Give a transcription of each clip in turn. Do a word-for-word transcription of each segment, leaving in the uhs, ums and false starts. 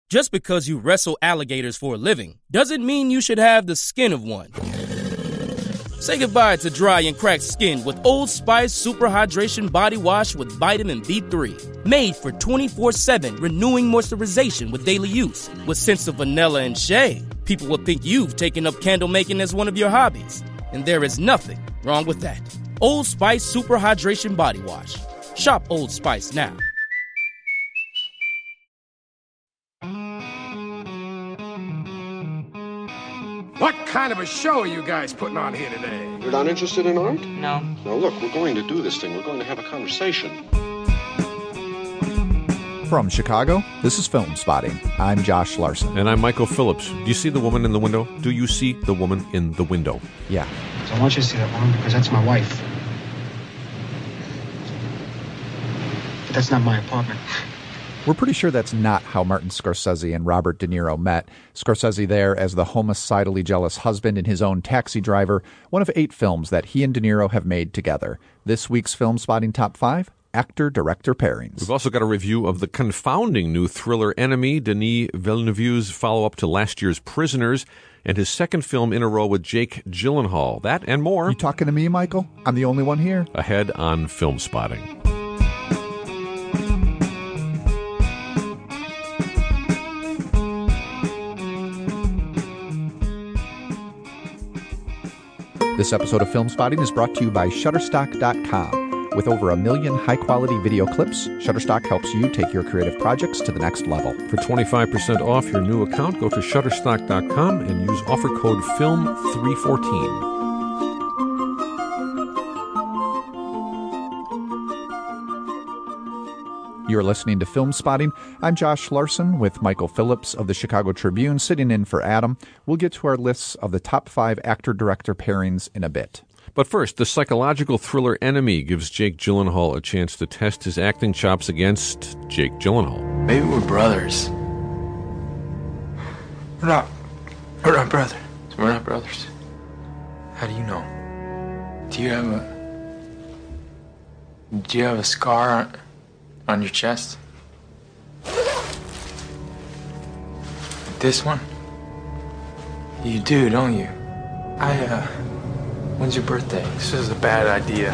Just because you wrestle alligators for a living doesn't mean you should have the skin of one. Say goodbye to dry and cracked skin with Old Spice Super Hydration Body Wash with vitamin B three. Made for twenty-four seven renewing moisturization with daily use. With scents of vanilla and shea, people will think you've taken up candle making as one of your hobbies. And there is nothing wrong with that. Old Spice Super Hydration Body Wash. Shop Old Spice now. What kind of a show are you guys putting on here today? You're not interested in art? No. Now look, we're going to do this thing. We're going to have a conversation. From Chicago, this is Film Spotting. I'm Josh Larson. And I'm Michael Phillips. Do you see the woman in the window? Do you see the woman in the window? Yeah. So I want you to see that woman because that's my wife. But that's not my apartment. We're pretty sure that's not how Martin Scorsese and Robert De Niro met. Scorsese there as the homicidally jealous husband in his own Taxi Driver, one of eight films that he and De Niro have made together. This week's Film Spotting Top five, actor-director pairings. We've also got a review of the confounding new thriller Enemy, Denis Villeneuve's follow-up to last year's Prisoners, and his second film in a row with Jake Gyllenhaal. That and more. You talking to me, Michael? I'm the only one here. Ahead on Film Spotting. This episode of Film Spotting is brought to you by Shutterstock dot com. With over a million high-quality video clips, Shutterstock helps you take your creative projects to the next level. For twenty-five percent off your new account, go to Shutterstock dot com and use offer code film three fourteen. You're listening to Film Spotting. I'm Josh Larson with Michael Phillips of the Chicago Tribune sitting in for Adam. We'll get to our lists of the top five actor-director pairings in a bit. But first, the psychological thriller Enemy gives Jake Gyllenhaal a chance to test his acting chops against Jake Gyllenhaal. Maybe we're brothers. We're not. We're not brothers. We're not brothers. How do you know? Do you have a... Do you have a scar on... on your chest? This one? You do, don't you? I, uh... When's your birthday? This is a bad idea.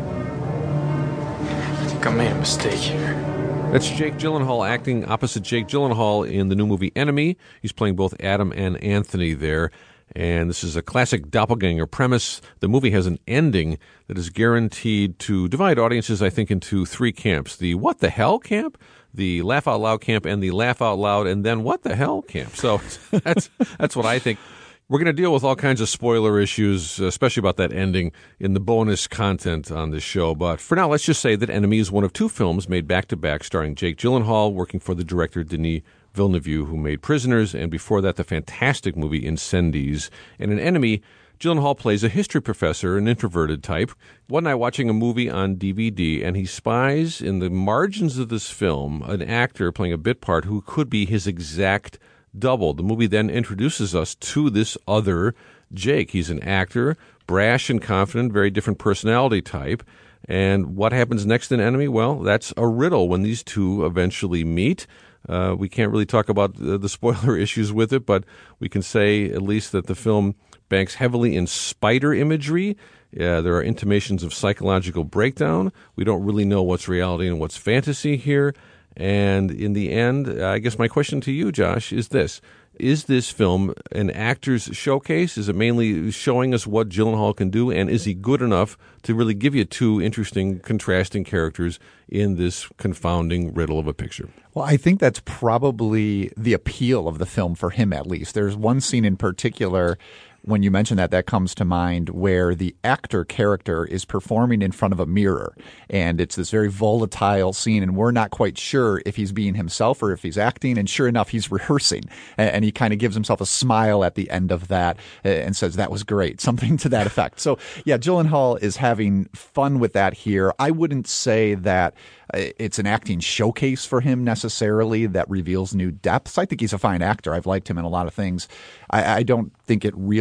I think I made a mistake here. That's Jake Gyllenhaal acting opposite Jake Gyllenhaal in the new movie Enemy. He's playing both Adam and Anthony there. And this is a classic doppelganger premise. The movie has an ending that is guaranteed to divide audiences, I think, into three camps. The what the hell camp, the laugh out loud camp, and the laugh out loud and then what the hell camp. So that's that's what I think. We're going to deal with all kinds of spoiler issues, especially about that ending, in the bonus content on this show. But for now, let's just say that Enemy is one of two films made back-to-back starring Jake Gyllenhaal, working for the director Denis Villeneuve, who made Prisoners, and before that, the fantastic movie Incendies. And in Enemy, Gyllenhaal plays a history professor, an introverted type. One night watching a movie on D V D, and he spies in the margins of this film an actor playing a bit part who could be his exact double. The movie then introduces us to this other Jake. He's an actor, brash and confident, very different personality type. And what happens next in Enemy? Well, that's a riddle when these two eventually meet. Uh, we can't really talk about the, the spoiler issues with it, but we can say at least that the film banks heavily in spider imagery. Uh, there are intimations of psychological breakdown. We don't really know what's reality and what's fantasy here. And in the end, I guess my question to you, Josh, is this. Is this film an actor's showcase? Is it mainly showing us what Gyllenhaal can do? And is he good enough to really give you two interesting, contrasting characters in this confounding riddle of a picture? Well, I think that's probably the appeal of the film for him, at least. There's one scene in particular, when you mention that, that comes to mind, where the actor character is performing in front of a mirror. And it's this very volatile scene, and we're not quite sure if he's being himself or if he's acting. And sure enough, he's rehearsing. And he kind of gives himself a smile at the end of that and says, that was great, something to that effect. So, yeah, Gyllenhaal is having fun with that here. I wouldn't say that it's an acting showcase for him necessarily that reveals new depths. I think he's a fine actor. I've liked him in a lot of things. I, I don't think it really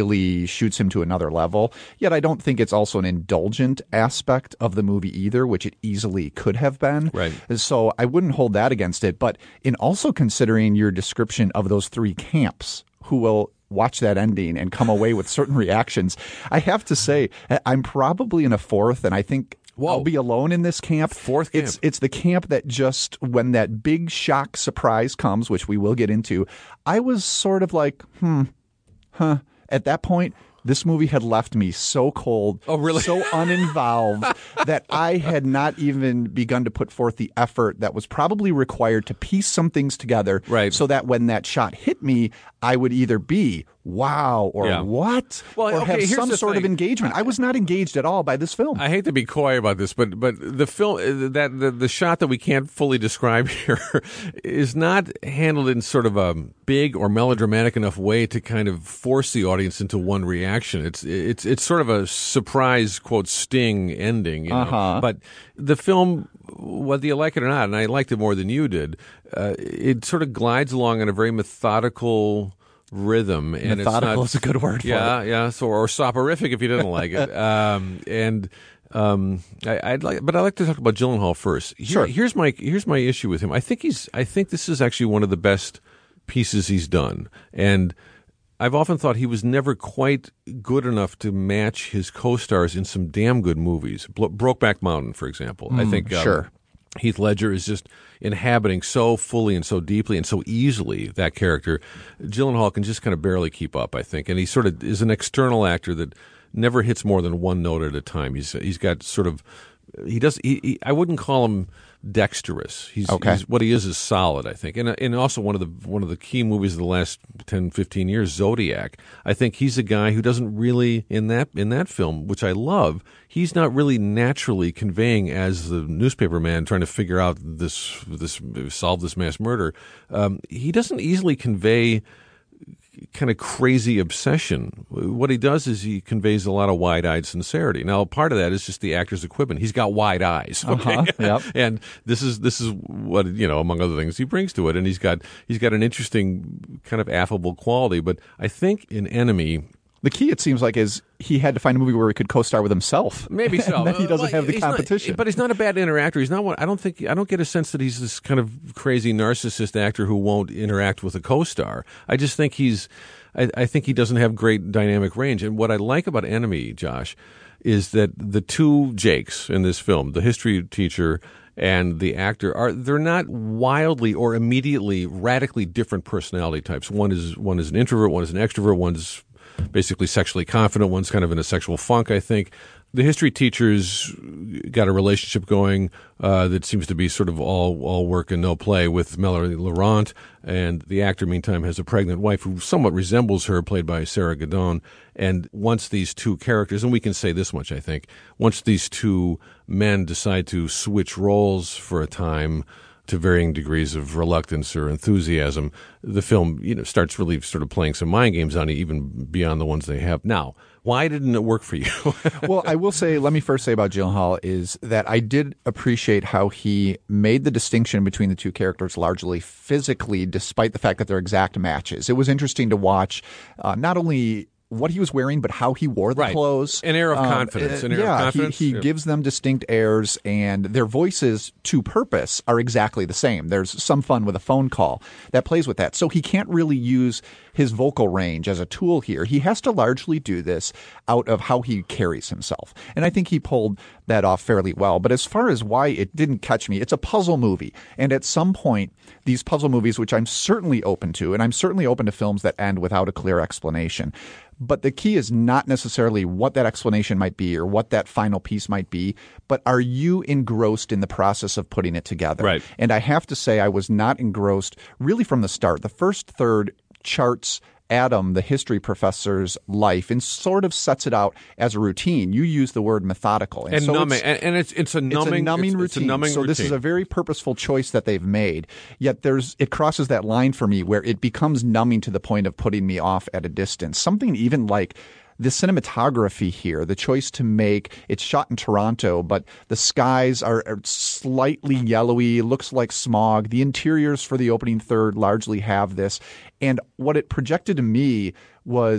really shoots him to another level. Yet I don't think it's also an indulgent aspect of the movie either, which it easily could have been. Right. So I wouldn't hold that against it. But in also considering your description of those three camps who will watch that ending and come away with certain reactions, I have to say I'm probably in a fourth, and I think Whoa. I'll be alone in this camp. Fourth camp. It's, it's the camp that just, when that big shock surprise comes, which we will get into, I was sort of like, hmm, huh. At that point, this movie had left me so cold, oh, really? so uninvolved, that I had not even begun to put forth the effort that was probably required to piece some things together, right. so that when that shot hit me, I would either be wow or yeah. what, well, or okay, have some sort thing. of engagement. I was not engaged at all by this film. I hate to be coy about this, but but the film that the, the shot that we can't fully describe here is not handled in sort of a big or melodramatic enough way to kind of force the audience into one reaction. It's it's it's sort of a surprise quote sting ending, you know? Uh-huh. But the film, whether you like it or not, and I liked it more than you did, uh, it sort of glides along in a very methodical rhythm, and methodical it's is a good word for yeah, it. Yeah, yeah. So or soporific if you didn't like it. Um, and um, I, I'd like, but I'd like to talk about Gyllenhaal first. Here, Sure. Here's my here's my issue with him. I think he's. I think this is actually one of the best pieces he's done, and I've often thought he was never quite good enough to match his co-stars in some damn good movies. Bro- Brokeback Mountain, for example. Mm, I think um, sure. Heath Ledger is just inhabiting so fully and so deeply and so easily that character. Gyllenhaal can just kind of barely keep up, I think. And he sort of is an external actor that never hits more than one note at a time. He's he's got sort of he does. He, he, I wouldn't call him dexterous. He's, okay. he's what he is is solid, I think. And and also one of the one of the key movies of the last ten, fifteen years, Zodiac. I think he's a guy who doesn't really in that in that film, which I love. He's not really naturally conveying as the newspaper man trying to figure out this this solve this mass murder. Um, he doesn't easily convey kind of crazy obsession. What he does is he conveys a lot of wide-eyed sincerity. Now, part of that is just the actor's equipment. He's got wide eyes, okay? Uh-huh, yep. And this is this is what, you know, among other things, he brings to it. And he's got he's got an interesting kind of affable quality. But I think in Enemy, the key, it seems like, is he had to find a movie where he could co-star with himself. Maybe so. And then he doesn't well, have the he's competition. Not, but he's not a bad interactor. He's not one. I don't think. I don't get a sense that he's this kind of crazy narcissist actor who won't interact with a co-star. I just think he's. I, I think he doesn't have great dynamic range. And what I like about Enemy, Josh, is that the two Jakes in this film, the history teacher and the actor, are they're not wildly or immediately radically different personality types. One is one is an introvert, one is an extrovert, one's basically sexually confident, one's kind of in a sexual funk, I think. The history teacher's got a relationship going uh, that seems to be sort of all all work and no play with Melanie Laurent, and the actor, meantime, has a pregnant wife who somewhat resembles her, played by Sarah Gadon. And once these two characters, and we can say this much, I think, once these two men decide to switch roles for a time, to varying degrees of reluctance or enthusiasm, the film, you know, starts really sort of playing some mind games on you, even beyond the ones they have now. Why didn't it work for you? Well, I will say, let me first say about Gyllenhaal is that I did appreciate how he made the distinction between the two characters largely physically, despite the fact that they're exact matches. It was interesting to watch uh, not only what he was wearing, but how he wore the right. clothes. An air of um, confidence. An air yeah, of confidence. he, he yeah. gives them distinct airs, and their voices, to purpose, are exactly the same. There's some fun with a phone call that plays with that. So he can't really use his vocal range as a tool here. He has to largely do this out of how he carries himself. And I think he pulled that off fairly well. But as far as why it didn't catch me, it's a puzzle movie. And at some point, these puzzle movies, which I'm certainly open to, and I'm certainly open to films that end without a clear explanation, but the key is not necessarily what that explanation might be or what that final piece might be, but are you engrossed in the process of putting it together? Right. And I have to say I was not engrossed really from the start. The first third charts Adam, the history professor's life, and sort of sets it out as a routine. You use the word methodical. And, and so numbing. It's, And, and it's, it's a numbing, it's a numbing it's, routine. It's a numbing so routine. This is a very purposeful choice that they've made. Yet there's it crosses that line for me where it becomes numbing to the point of putting me off at a distance. Something even like the cinematography here, the choice to make, it's shot in Toronto, but the skies are, are slightly yellowy, looks like smog. The interiors for the opening third largely have this. And what it projected to me was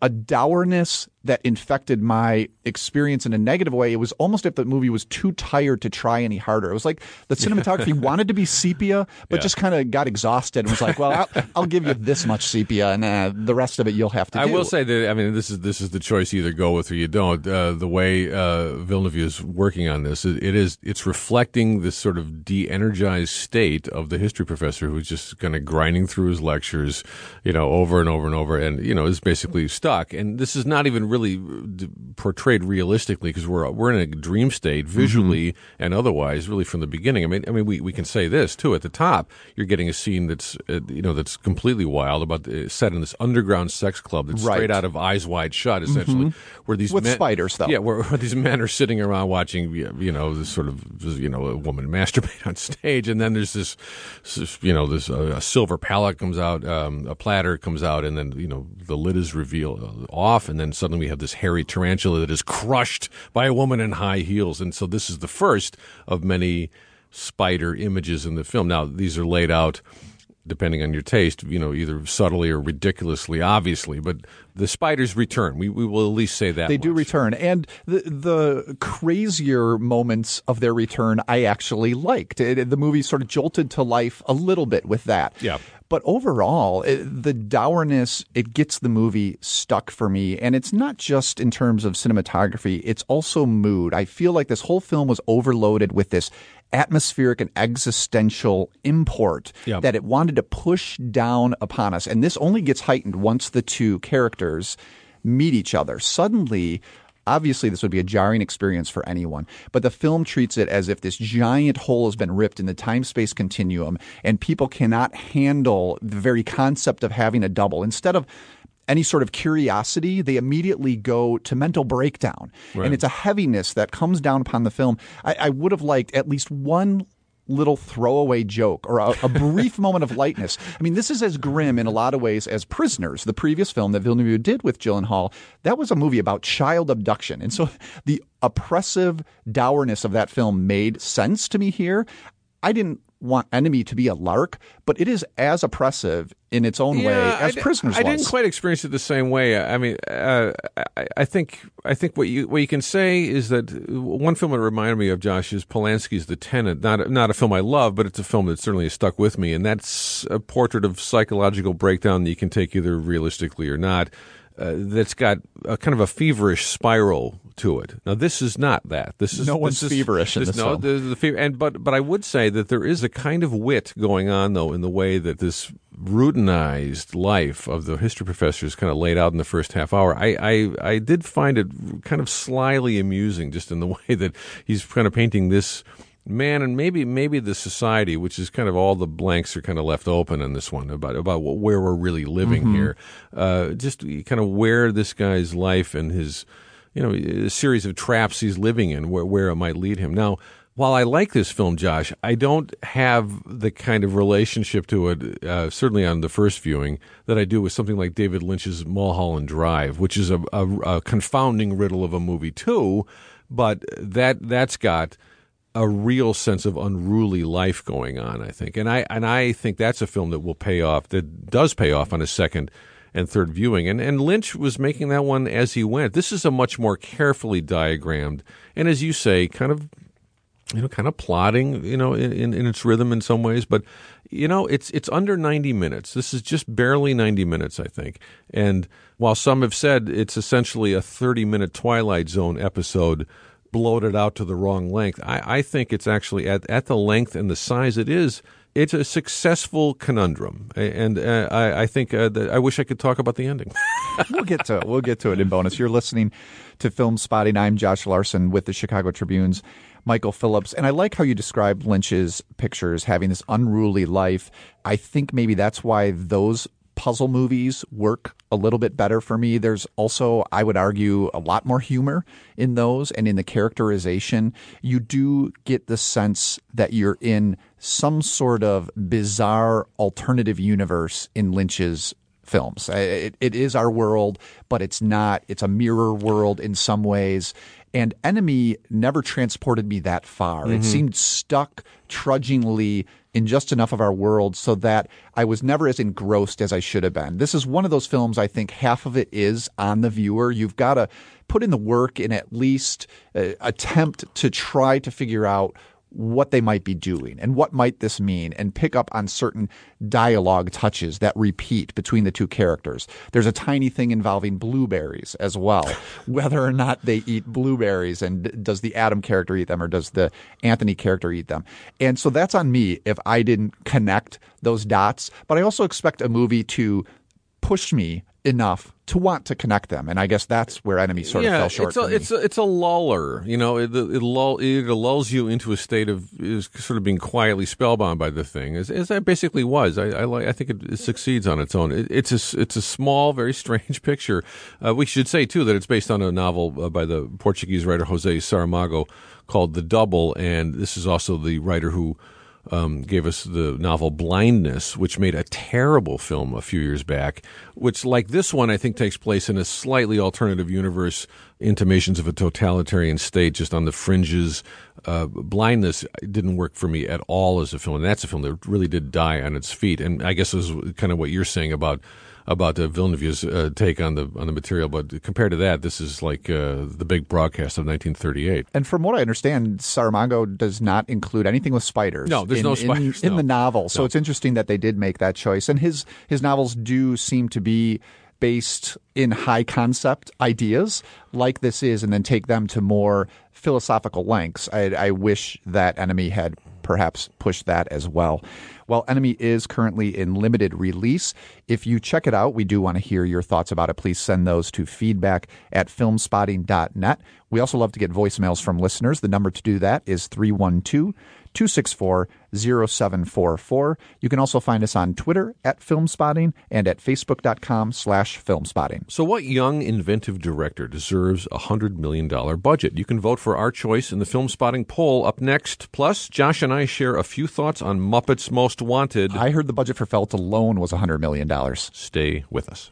a dourness that infected my experience in a negative way. It was almost if the movie was too tired to try any harder. It was like the cinematography wanted to be sepia, but yeah. just kind of got exhausted and was like, well, I'll, I'll give you this much sepia, and uh, the rest of it you'll have to I do. I will say that, I mean, this is this is the choice. You either go with or you don't. Uh, the way uh, Villeneuve is working on this, it, it is it's reflecting this sort of de-energized state of the history professor who's just kind of grinding through his lectures, you know, over and over and over, and, you know, is basically stuck. And this is not even really portrayed realistically because we're we're in a dream state visually mm-hmm. and otherwise, really from the beginning. I mean, I mean, we, we can say this too. At the top, you're getting a scene that's uh, you know that's completely wild about the, set in this underground sex club that's right. straight out of Eyes Wide Shut, essentially, mm-hmm. where these with men, spiders though, yeah, where, where these men are sitting around watching, you know, this sort of you know a woman masturbate on stage, and then there's this, this you know, this uh, a silver palette comes out, um, a platter comes out, and then you know the lid is revealed off, and then suddenly we have this hairy tarantula that is crushed by a woman in high heels. And so this is the first of many spider images in the film. Now, these are laid out, depending on your taste, you know, either subtly or ridiculously, obviously. But the spiders return. We we will at least say that They much. do return. And the, the crazier moments of their return I actually liked. It, the movie sort of jolted to life a little bit with that. Yeah. But overall, it, the dourness, it gets the movie stuck for me. And it's not just in terms of cinematography, it's also mood. I feel like this whole film was overloaded with this atmospheric and existential import yep. that it wanted to push down upon us. And this only gets heightened once the two characters meet each other. Suddenly, obviously, this would be a jarring experience for anyone, but the film treats it as if this giant hole has been ripped in the time-space continuum, and people cannot handle the very concept of having a double. Instead of any sort of curiosity, they immediately go to mental breakdown. Right. And it's a heaviness that comes down upon the film. I, I would have liked at least one little throwaway joke or a, a brief moment of lightness. I mean, this is as grim in a lot of ways as Prisoners, the previous film that Villeneuve did with Gyllenhaal. That was a movie about child abduction. And so the oppressive dourness of that film made sense to me here. I didn't want Enemy to be a lark, but it is as oppressive in its own yeah, way as I, Prisoners I was. didn't quite experience it the same way. I mean, uh, I, I think I think what you what you can say is that one film that reminded me of Josh is Polanski's The Tenant. Not not a film I love, but it's a film that certainly has stuck with me, and that's a portrait of psychological breakdown that you can take either realistically or not. Uh, that's got a kind of a feverish spiral to it. Now, this is not that. This is no one's this is, feverish in this, this no, film. The, the fever, and but but I would say that there is a kind of wit going on, though, in the way that this routinized life of the history professor is kind of laid out in the first half hour. I, I I did find it kind of slyly amusing, just in the way that he's kind of painting this man and maybe maybe the society, which is kind of all the blanks are kind of left open in this one about about where we're really living mm-hmm. here. Uh, just kind of where this guy's life and his, you know, a series of traps he's living in, where where it might lead him. Now, while I like this film, Josh, I don't have the kind of relationship to it, uh, certainly on the first viewing, that I do with something like David Lynch's Mulholland Drive, which is a, a, a confounding riddle of a movie too, but that that's got a real sense of unruly life going on, I think. And I and I think that's a film that will pay off, that does pay off on a second and third viewing. And and Lynch was making that one as he went. This is a much more carefully diagrammed, and as you say, kind of, you know, kind of plodding, you know, in, in its rhythm in some ways. But, you know, it's it's under ninety minutes. This is just barely ninety minutes, I think. And while some have said it's essentially a thirty-minute Twilight Zone episode bloated out to the wrong length, I, I think it's actually at, at the length and the size it is, it's a successful conundrum. And uh, I, I think uh, that I wish I could talk about the ending. We'll get to it. We'll get to it in bonus. You're listening to Film Spotting. I'm Josh Larson with the Chicago Tribune's Michael Phillips. And I like how you described Lynch's pictures having this unruly life. I think maybe that's why those puzzle movies work a little bit better for me. There's also, I would argue, a lot more humor in those, and in the characterization. You do get the sense that you're in some sort of bizarre alternative universe in Lynch's films. It, it is our world, but it's not. It's a mirror world in some ways. And Enemy never transported me that far. Mm-hmm. It seemed stuck trudgingly in just enough of our world so that I was never as engrossed as I should have been. This is one of those films, I think half of it is on the viewer. You've got to put in the work and at least uh, attempt to try to figure out what they might be doing and what might this mean, and pick up on certain dialogue touches that repeat between the two characters. There's a tiny thing involving blueberries as well, whether or not they eat blueberries, and does the Adam character eat them or does the Anthony character eat them. And so that's on me if I didn't connect those dots. But I also expect a movie to push me enough to want to connect them, and I guess that's where Enemy sort yeah, of fell short it's a, for me. It's a, it's a luller, you know. It, it, lull, it lulls you into a state of is sort of being quietly spellbound by the thing, as, as I basically was. I I, like, I think it, it succeeds on its own. It, it's a it's a small, very strange picture. Uh, we should say too that it's based on a novel uh, by the Portuguese writer José Saramago called The Double, and this is also the writer who Um, gave us the novel Blindness, which made a terrible film a few years back, which, like this one, I think takes place in a slightly alternative universe, intimations of a totalitarian state just on the fringes. Uh, Blindness didn't work for me at all as a film, and that's a film that really did die on its feet. And I guess this is kind of what you're saying about about uh, Villeneuve's uh, take on the on the material, but compared to that, this is like uh, the big broadcast of nineteen thirty-eight. And from what I understand, Saramago does not include anything with spiders. No, there's in, no spiders in, in no. the novel. So no. It's interesting that they did make that choice. And his his novels do seem to be based in high concept ideas like this is, and then take them to more philosophical lengths. I, I wish that Enemy had perhaps pushed that as well. While Enemy is currently in limited release, if you check it out, we do want to hear your thoughts about it. Please send those to feedback at filmspotting dot net. We also love to get voicemails from listeners. The number to do that is three one two, two six four, zero seven four four. You can also find us on Twitter at Filmspotting and at facebook.com slash Filmspotting. So what young, inventive director deserves a one hundred million dollars budget? You can vote for our choice in the Filmspotting poll up next. Plus, Josh and I share a few thoughts on Muppets Most Wanted. I heard the budget for Felt alone was one hundred million dollars. Stay with us.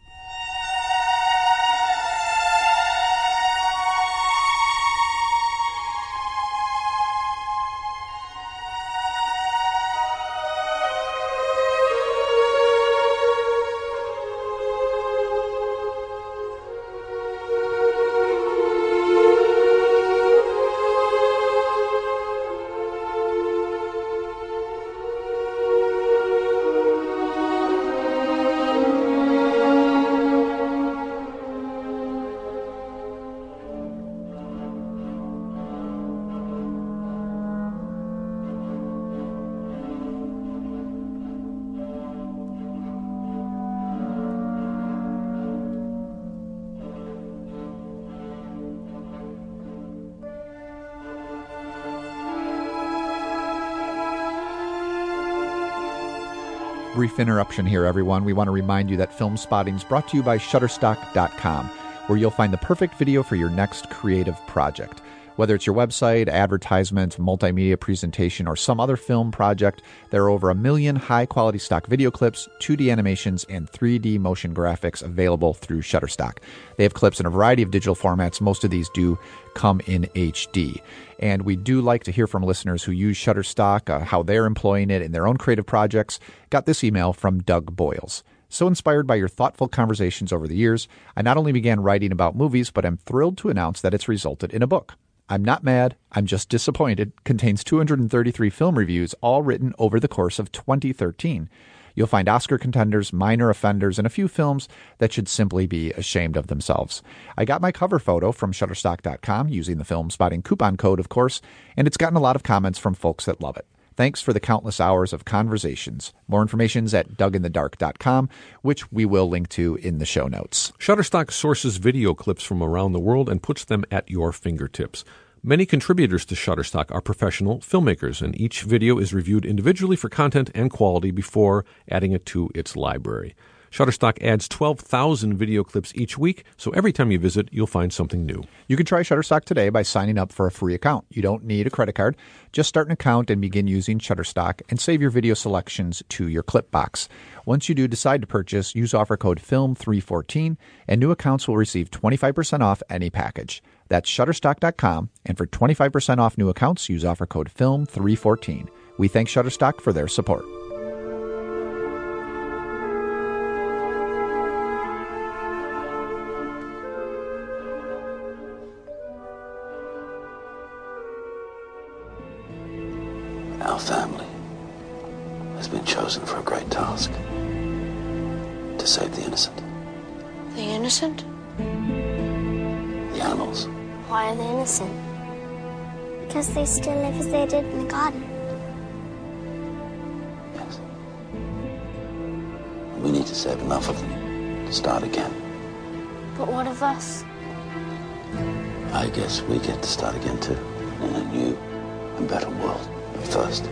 Brief interruption here, everyone. We want to remind you that Filmspotting is brought to you by Shutterstock dot com, where you'll find the perfect video for your next creative project. Whether it's your website, advertisement, multimedia presentation, or some other film project, there are over a million high-quality stock video clips, two D animations, and three D motion graphics available through Shutterstock. They have clips in a variety of digital formats. Most of these do come in H D. And we do like to hear from listeners who use Shutterstock, uh, how they're employing it in their own creative projects. Got this email from Doug Boyles. So inspired by your thoughtful conversations over the years, I not only began writing about movies, but I'm thrilled to announce that it's resulted in a book. I'm not mad, I'm just disappointed contains two hundred thirty-three film reviews, all written over the course of twenty thirteen. You'll find Oscar contenders, minor offenders, and a few films that should simply be ashamed of themselves. I got my cover photo from Shutterstock dot com using the Filmspotting coupon code, of course, and it's gotten a lot of comments from folks that love it. Thanks for the countless hours of conversations. More information's at Doug in the Dark dot com, which we will link to in the show notes. Shutterstock sources video clips from around the world and puts them at your fingertips. Many contributors to Shutterstock are professional filmmakers, and each video is reviewed individually for content and quality before adding it to its library. Shutterstock adds twelve thousand video clips each week, so every time you visit, you'll find something new. You can try Shutterstock today by signing up for a free account. You don't need a credit card. Just start an account and begin using Shutterstock and save your video selections to your clip box. Once you do decide to purchase, use offer code film three fourteen, and new accounts will receive twenty-five percent off any package. That's Shutterstock dot com, and for twenty-five percent off new accounts, use offer code film three fourteen. We thank Shutterstock for their support. Our family has been chosen for a great task. To save the innocent. The innocent? The animals. Why are they innocent? Because they still live as they did in the garden. Yes. We need to save enough of them to start again. But what of us? I guess we get to start again too. In a new and better world. But first,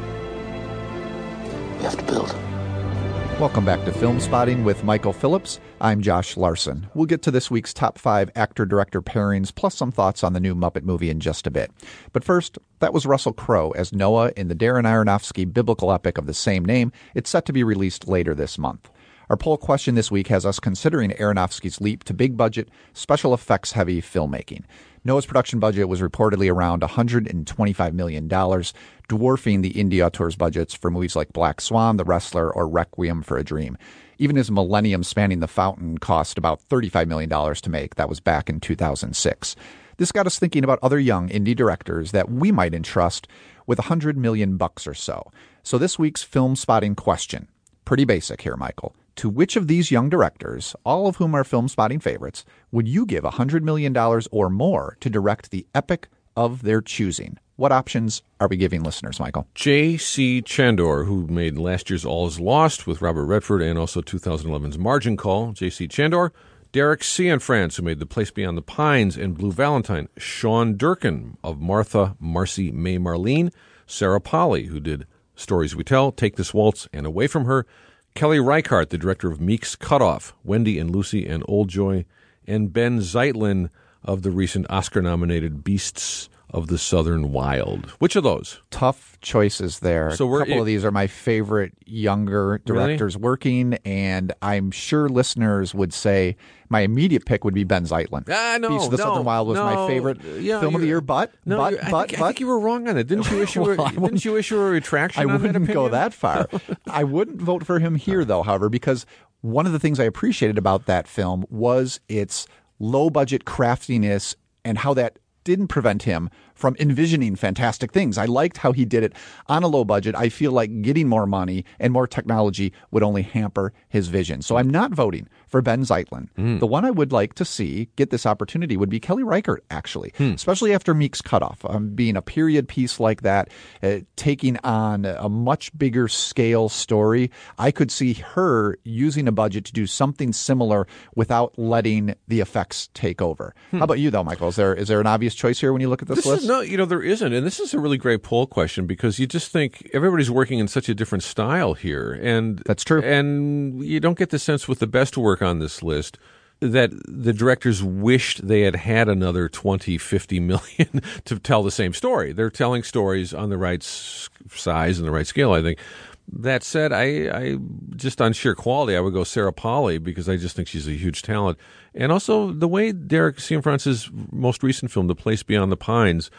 we have to build. Welcome back to Film Spotting with Michael Phillips. I'm Josh Larson. We'll get to this week's top five actor-director pairings, plus some thoughts on the new Muppet movie in just a bit. But first, that was Russell Crowe as Noah in the Darren Aronofsky biblical epic of the same name. It's set to be released later this month. Our poll question this week has us considering Aronofsky's leap to big-budget, special effects-heavy filmmaking. Noah's production budget was reportedly around one hundred twenty-five million dollars, dwarfing the indie auteur's budgets for movies like Black Swan, The Wrestler, or Requiem for a Dream. Even his Millennium Spanning the Fountain cost about thirty-five million dollars to make. That was back in two thousand six. This got us thinking about other young indie directors that we might entrust with one hundred million bucks or so. So this week's Film Spotting question, pretty basic here, Michael. To which of these young directors, all of whom are Film Spotting favorites, would you give one hundred million dollars or more to direct the epic of their choosing? What options are we giving listeners, Michael? J C Chandor, who made last year's All Is Lost with Robert Redford and also two thousand eleven's Margin Call, J C Chandor. Derek Cianfrance, who made The Place Beyond the Pines and Blue Valentine. Sean Durkin of Martha, Marcy, May, Marlene. Sarah Polley, who did Stories We Tell, Take This Waltz, and Away From Her. Kelly Reichardt, the director of Meek's Cutoff, Wendy and Lucy and Old Joy, and Ben Zeitlin of the recent Oscar-nominated Beasts of the Southern Wild. Which of those? Tough choices there. So we're, a couple it, of these are my favorite younger directors really? working, and I'm sure listeners would say my immediate pick would be Ben Zeitlin. Ah, no, Beasts of the no, Southern Wild was no, my favorite yeah, film of the year, but, no, but, I but, think, but. I think you were wrong on it. Didn't you issue, well, a, didn't you issue a retraction I on that wouldn't opinion? go that far. I wouldn't vote for him here, though, however, because one of the things I appreciated about that film was its low-budget craftiness and how that didn't prevent him from envisioning fantastic things. I liked how he did it on a low budget. I feel like getting more money and more technology would only hamper his vision. So I'm not voting for Ben Zeitlin. Mm. The one I would like to see get this opportunity would be Kelly Reichardt, actually, hmm. especially after Meek's Cutoff. Um, being a period piece like that, uh, taking on a much bigger scale story, I could see her using a budget to do something similar without letting the effects take over. Hmm. How about you, though, Michael? Is there is there an obvious choice here when you look at this, this list? Is, no, you know, there isn't. And this is a really great poll question because you just think everybody's working in such a different style here. And that's true. And you don't get the sense with the best work on this list that the directors wished they had had another twenty, fifty million to tell the same story. They're telling stories on the right size and the right scale, I think. That said, I, I just on sheer quality, I would go Sarah Polley because I just think she's a huge talent. And also the way Derek Cianfrance's most recent film, The Place Beyond the Pines,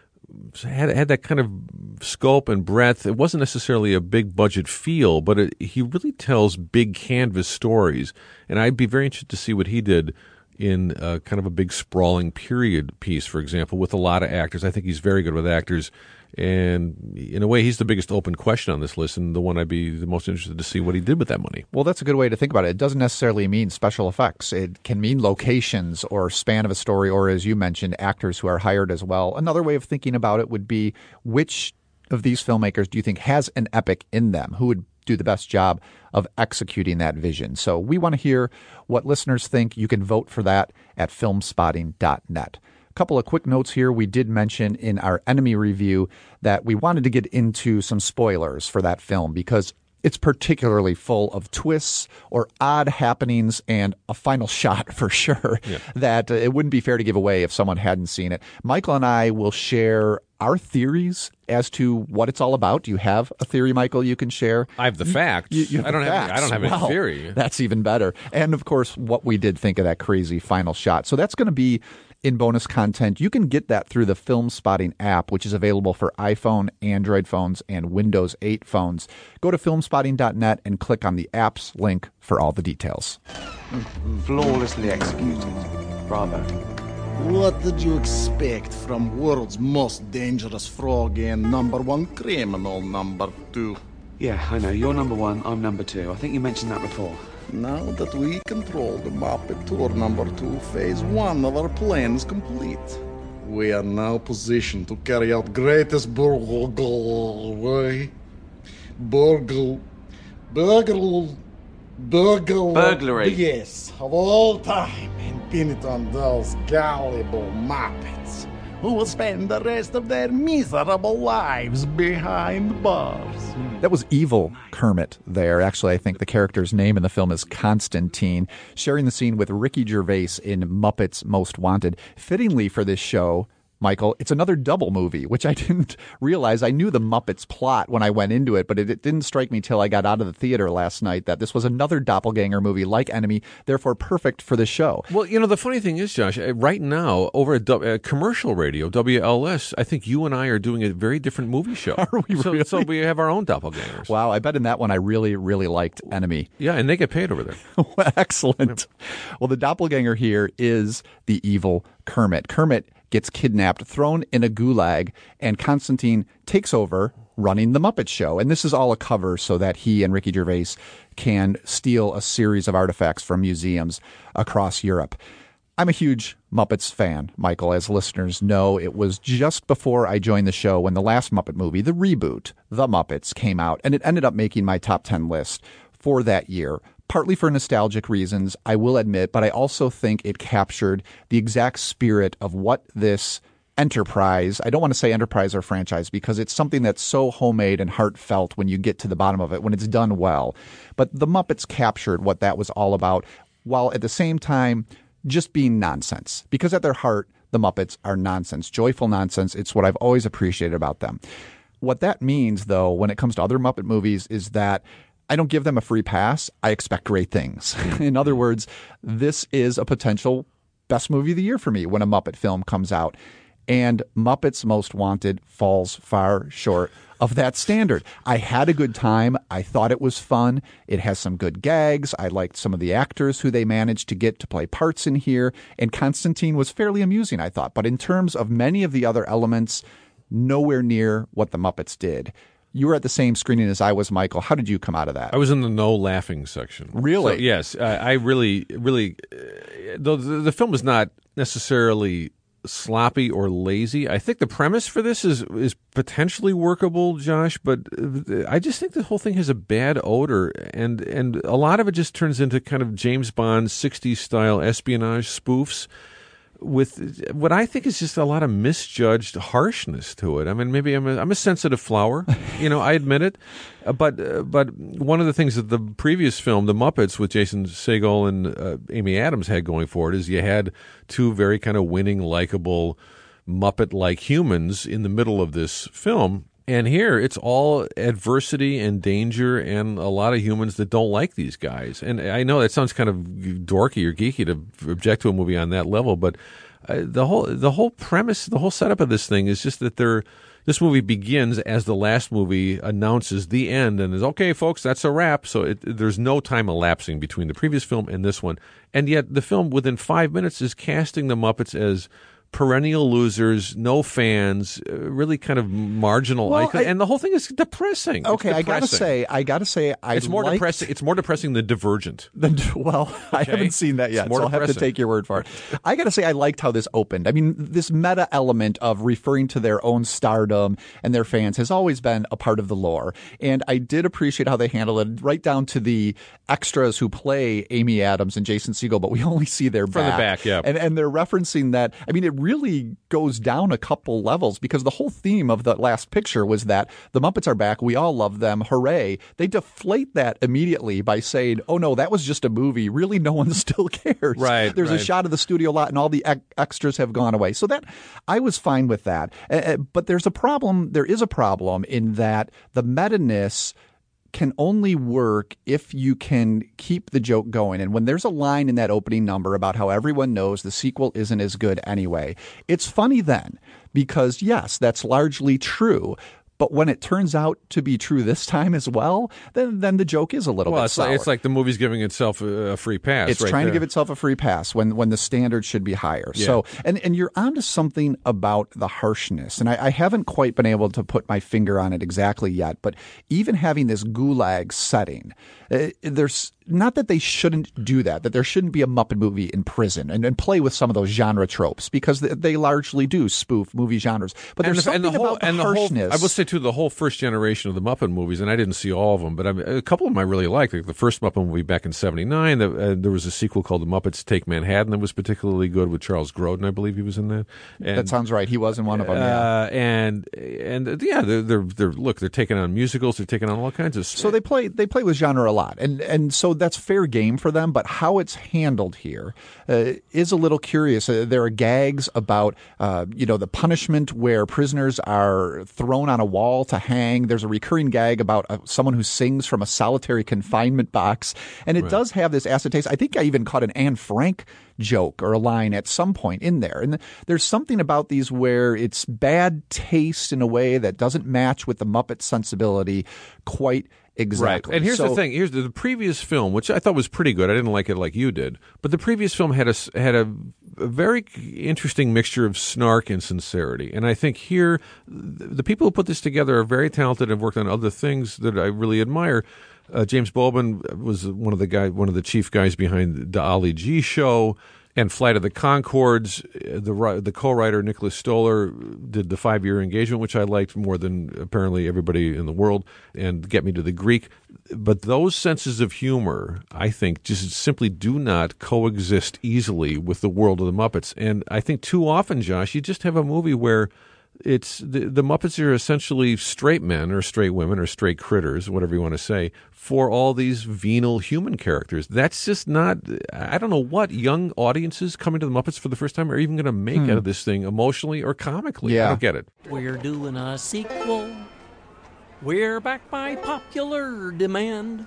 had had that kind of scope and breadth. It wasn't necessarily a big budget feel, but it, he really tells big canvas stories. And I'd be very interested to see what he did in uh, kind of a big sprawling period piece, for example, with a lot of actors. I think he's very good with actors. And in a way, he's the biggest open question on this list and the one I'd be the most interested to see what he did with that money. Well, that's a good way to think about it. It doesn't necessarily mean special effects. It can mean locations or span of a story or, as you mentioned, actors who are hired as well. Another way of thinking about it would be which of these filmmakers do you think has an epic in them? Who would do the best job of executing that vision? So we want to hear what listeners think. You can vote for that at film spotting dot net. A couple of quick notes here. We did mention in our Enemy review that we wanted to get into some spoilers for that film because it's particularly full of twists or odd happenings and a final shot for sure yeah. that uh, it wouldn't be fair to give away if someone hadn't seen it. Michael and I will share our theories as to what it's all about. Do you have a theory, Michael, you can share? I have the facts. You, you have I don't the have. facts. I don't have well, any theory. That's even better. And of course, what we did think of that crazy final shot. So that's going to be in bonus content. You can get that through the Film Spotting app, which is available for iPhone, Android phones, and Windows eight phones. Go to film spotting dot net and click on the apps link for all the details. Flawlessly executed. Bravo. What did you expect from world's most dangerous frog and number one criminal, number two? Yeah, I know. You're number one, I'm number two. I think you mentioned that before. Now that we control the Muppet Tour number two, phase one of our plan is complete. We are now positioned to carry out greatest burgle, burgle, burgle, burgle, burglary. Yes, of all time, and pin it on those gullible Muppets who will spend the rest of their miserable lives behind bars. That was evil Kermit there. Actually, I think the character's name in the film is Constantine, sharing the scene with Ricky Gervais in Muppets Most Wanted. Fittingly for this show, Michael, it's another double movie, which I didn't realize. I knew the Muppets plot when I went into it, but it, it didn't strike me till I got out of the theater last night that this was another doppelganger movie like Enemy, therefore perfect for the show. Well, you know, the funny thing is, Josh, right now, over at uh, commercial radio, W L S, I think you and I are doing a very different movie show. Are we so, really? So we have our own doppelgangers. Wow, I bet in that one I really, really liked Enemy. Yeah, and they get paid over there. Excellent. Well, the doppelganger here is the evil Kermit. Kermit gets kidnapped, thrown in a gulag, and Constantine takes over running the Muppet Show. And this is all a cover so that he and Ricky Gervais can steal a series of artifacts from museums across Europe. I'm a huge Muppets fan, Michael. As listeners know, it was just before I joined the show when the last Muppet movie, the reboot, The Muppets, came out, and it ended up making my top ten list for that year. Partly for nostalgic reasons, I will admit, but I also think it captured the exact spirit of what this enterprise, I don't want to say enterprise or franchise because it's something that's so homemade and heartfelt when you get to the bottom of it, when it's done well. But the Muppets captured what that was all about, while at the same time just being nonsense. Because at their heart, the Muppets are nonsense, joyful nonsense. It's what I've always appreciated about them. What that means, though, when it comes to other Muppet movies is that I don't give them a free pass. I expect great things. In other words, this is a potential best movie of the year for me when a Muppet film comes out. And Muppets Most Wanted falls far short of that standard. I had a good time. I thought it was fun. It has some good gags. I liked some of the actors who they managed to get to play parts in here. And Constantine was fairly amusing, I thought. But in terms of many of the other elements, nowhere near what the Muppets did. You were at the same screening as I was, Michael. How did you come out of that? I was in the no laughing section. Really? So, yes. I, I really, really, uh, the, the, the film is not necessarily sloppy or lazy. I think the premise for this is is potentially workable, Josh, but I just think the whole thing has a bad odor, and, and a lot of it just turns into kind of James Bond sixties style espionage spoofs with what I think is just a lot of misjudged harshness to it. I mean, maybe I'm a, I'm a sensitive flower, you know, I admit it. Uh, but uh, but one of the things that the previous film, The Muppets, with Jason Segel and uh, Amy Adams had going for it is you had two very kind of winning, likable, Muppet-like humans in the middle of this film. And here, it's all adversity and danger and a lot of humans that don't like these guys. And I know that sounds kind of dorky or geeky to object to a movie on that level, but uh, the whole the whole premise, the whole setup of this thing is just that they're this movie begins as the last movie announces the end and is, okay, folks, that's a wrap. So it, there's no time elapsing between the previous film and this one. And yet the film, within five minutes, is casting the Muppets as perennial losers, no fans, uh, really kind of marginal well, icon, I, and the whole thing is depressing. Okay, it's depressing. I gotta say, I gotta say, I it's more liked, depressing. It's more depressing than Divergent. Than, well, okay. I haven't seen that yet, so I'll have to take your word for it. I gotta say, I liked how this opened. I mean, this meta element of referring to their own stardom and their fans has always been a part of the lore, and I did appreciate how they handled it, right down to the extras who play Amy Adams and Jason Segel, but we only see their from back. the back, yeah, and and they're referencing that. I mean, it really goes down a couple levels because the whole theme of the last picture was that the Muppets are back. We all love them. Hooray. They deflate that immediately by saying, oh, no, that was just a movie. Really, no one still cares. Right. There's right. a shot of the studio lot and all the ex- extras have gone away. So that I was fine with that. Uh, but there's a problem. There is a problem in that the meta-ness can only work if you can keep the joke going. And when there's a line in that opening number about how everyone knows the sequel isn't as good anyway, it's funny then because, yes, that's largely true. But when it turns out to be true this time as well, then then the joke is a little well, bit it's sour. like, it's like the movie's giving itself a, a free pass. It's right trying there. to give itself a free pass when, when the standard should be higher. Yeah. So, and, and you're onto something about the harshness. And I, I haven't quite been able to put my finger on it exactly yet. But even having this gulag setting, uh, there's not that they shouldn't do that, that there shouldn't be a Muppet movie in prison and, and play with some of those genre tropes because they, they largely do spoof movie genres. But there's and the, something and the whole, about the and the harshness. Whole, I will say, too, the whole first generation of the Muppet movies, and I didn't see all of them, but I mean, a couple of them I really liked. Like the first Muppet movie back in seventy-nine, the, uh, there was a sequel called The Muppets Take Manhattan that was particularly good with Charles Grodin, I believe he was in that. And, that sounds right. He was in one of them, uh, yeah. And, and uh, yeah, they're, they're, they're, look, they're taking on musicals, they're taking on all kinds of stuff. So they play they play with genre a lot, and and so that's fair game for them. But how it's handled here uh, is a little curious. Uh, there are gags about uh, you know the punishment where prisoners are thrown on a wall to hang. There's a recurring gag about uh, someone who sings from a solitary confinement box, and it Right. does have this acid taste. I think I even caught an Anne Frank joke or a line at some point in there. And there's something about these where it's bad taste in a way that doesn't match with the Muppet sensibility quite exactly. Right. And here's so, the thing. Here's the, the previous film, which I thought was pretty good. I didn't like it like you did. But the previous film had a, had a, a very interesting mixture of snark and sincerity. And I think here, the people who put this together are very talented and have worked on other things that I really admire. Uh, James Baldwin was one of the guy, one of the chief guys behind the Ali G Show and Flight of the Conchords. The the co-writer Nicholas Stoller did the Five Year Engagement, which I liked more than apparently everybody in the world, and Get Me to the Greek. But those senses of humor, I think, just simply do not coexist easily with the world of the Muppets. And I think too often, Josh, you just have a movie where it's the, the Muppets are essentially straight men or straight women or straight critters, whatever you want to say, for all these venal human characters. That's just not, I don't know what young audiences coming to the Muppets for the first time are even going to make Hmm. out of this thing emotionally or comically. Yeah. I don't get it. We're doing a sequel. We're back by popular demand.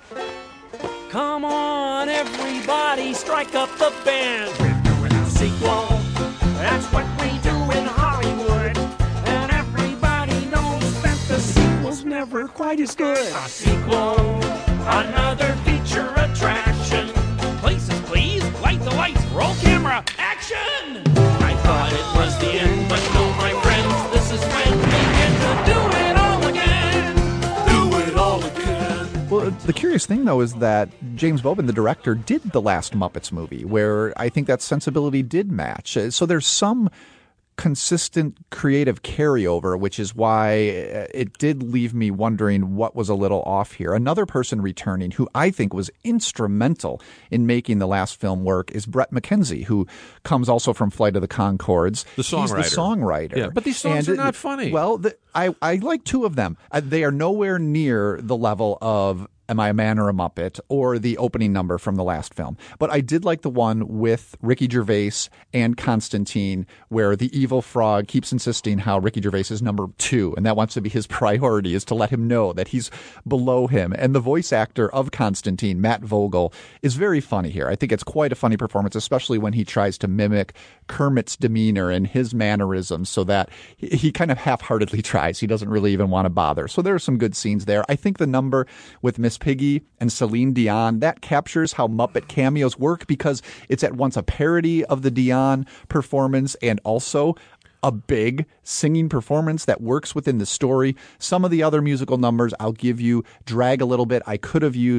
Come on, everybody, strike up the band. We're doing a sequel. That's what we do in Hollywood. And everybody knows that the sequel's never quite as good. A sequel, another feature attraction. Places, please. Light the lights. Roll camera. Action! I thought it was the end, but no, my friends, this is when we get to do it all again. Do it all again. Well, the curious thing, though, is that James Baldwin, the director, did the last Muppets movie, where I think that sensibility did match. Uh, So there's some consistent creative carryover, which is why it did leave me wondering what was a little off here. Another person returning who I think was instrumental in making the last film work is Brett McKenzie, who comes also from Flight of the Conchords. The songwriter. He's the songwriter. Yeah, but these songs And are not funny. Well, the, I, I like two of them. Uh, they are nowhere near the level of Am I a Man or a Muppet, or the opening number from the last film. But I did like the one with Ricky Gervais and Constantine, where the evil frog keeps insisting how Ricky Gervais is number two, and that wants to be his priority, is to let him know that he's below him. And the voice actor of Constantine, Matt Vogel, is very funny here. I think it's quite a funny performance, especially when he tries to mimic Kermit's demeanor and his mannerisms, so that he, he kind of half-heartedly tries. He doesn't really even want to bother. So there are some good scenes there. I think the number with Miss Piggy and Celine Dion, that captures how Muppet cameos work, because it's at once a parody of the Dion performance and also a big singing performance that works within the story. Some of the other musical numbers, I'll give you, drag a little bit. I could have used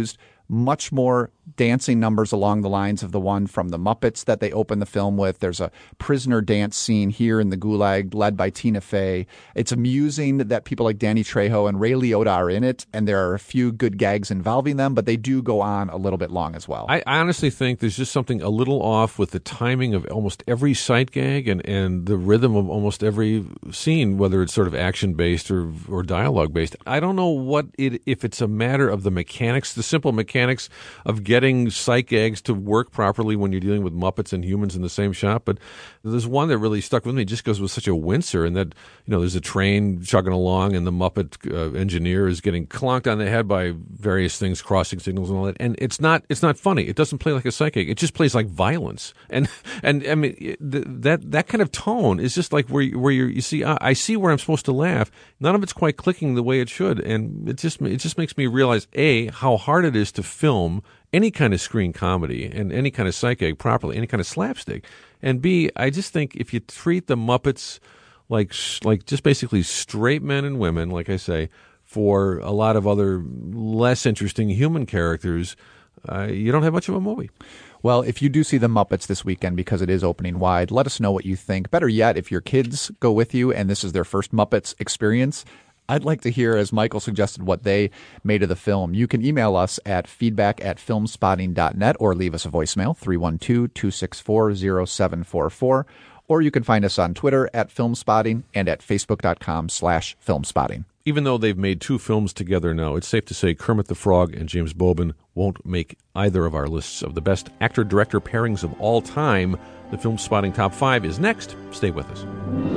much more dancing numbers along the lines of the one from the Muppets that they open the film with. There's a prisoner dance scene here in the Gulag led by Tina Fey. It's amusing that people like Danny Trejo and Ray Liotta are in it, and there are a few good gags involving them, but they do go on a little bit long as well. I honestly think there's just something a little off with the timing of almost every sight gag and, and the rhythm of almost every scene, whether it's sort of action-based or, or dialogue-based. I don't know what it if it's a matter of the mechanics, the simple mechanics of getting sight gags to work properly when you're dealing with Muppets and humans in the same shot, but there's one that really stuck with me just because it was such a wincer, and that, you know, there's a train chugging along and the Muppet uh, engineer is getting clonked on the head by various things, crossing signals and all that, and it's not it's not funny. It doesn't play like a sight gag. It just plays like violence, and and I mean it, that that kind of tone is just like where you, where you're, you see I, I see where I'm supposed to laugh. None of it's quite clicking the way it should, and it just it just makes me realize a how hard it is to film any kind of screen comedy and any kind of sight gag properly, any kind of slapstick, and b I just think if you treat the Muppets like like just basically straight men and women, like I say, for a lot of other less interesting human characters, uh, you don't have much of a movie. Well, if you do see the Muppets this weekend, because it is opening wide, let us know what you think. Better yet, if your kids go with you and this is their first Muppets experience, I'd like to hear, as Michael suggested, what they made of the film. You can email us at feedback at filmspotting dot net or leave us a voicemail, three one two, two six four, zero seven four four. Or you can find us on Twitter at Filmspotting and at facebook.com slash Filmspotting. Even though they've made two films together now, it's safe to say Kermit the Frog and James Bobin won't make either of our lists of the best actor-director pairings of all time. The Filmspotting Top five is next. Stay with us.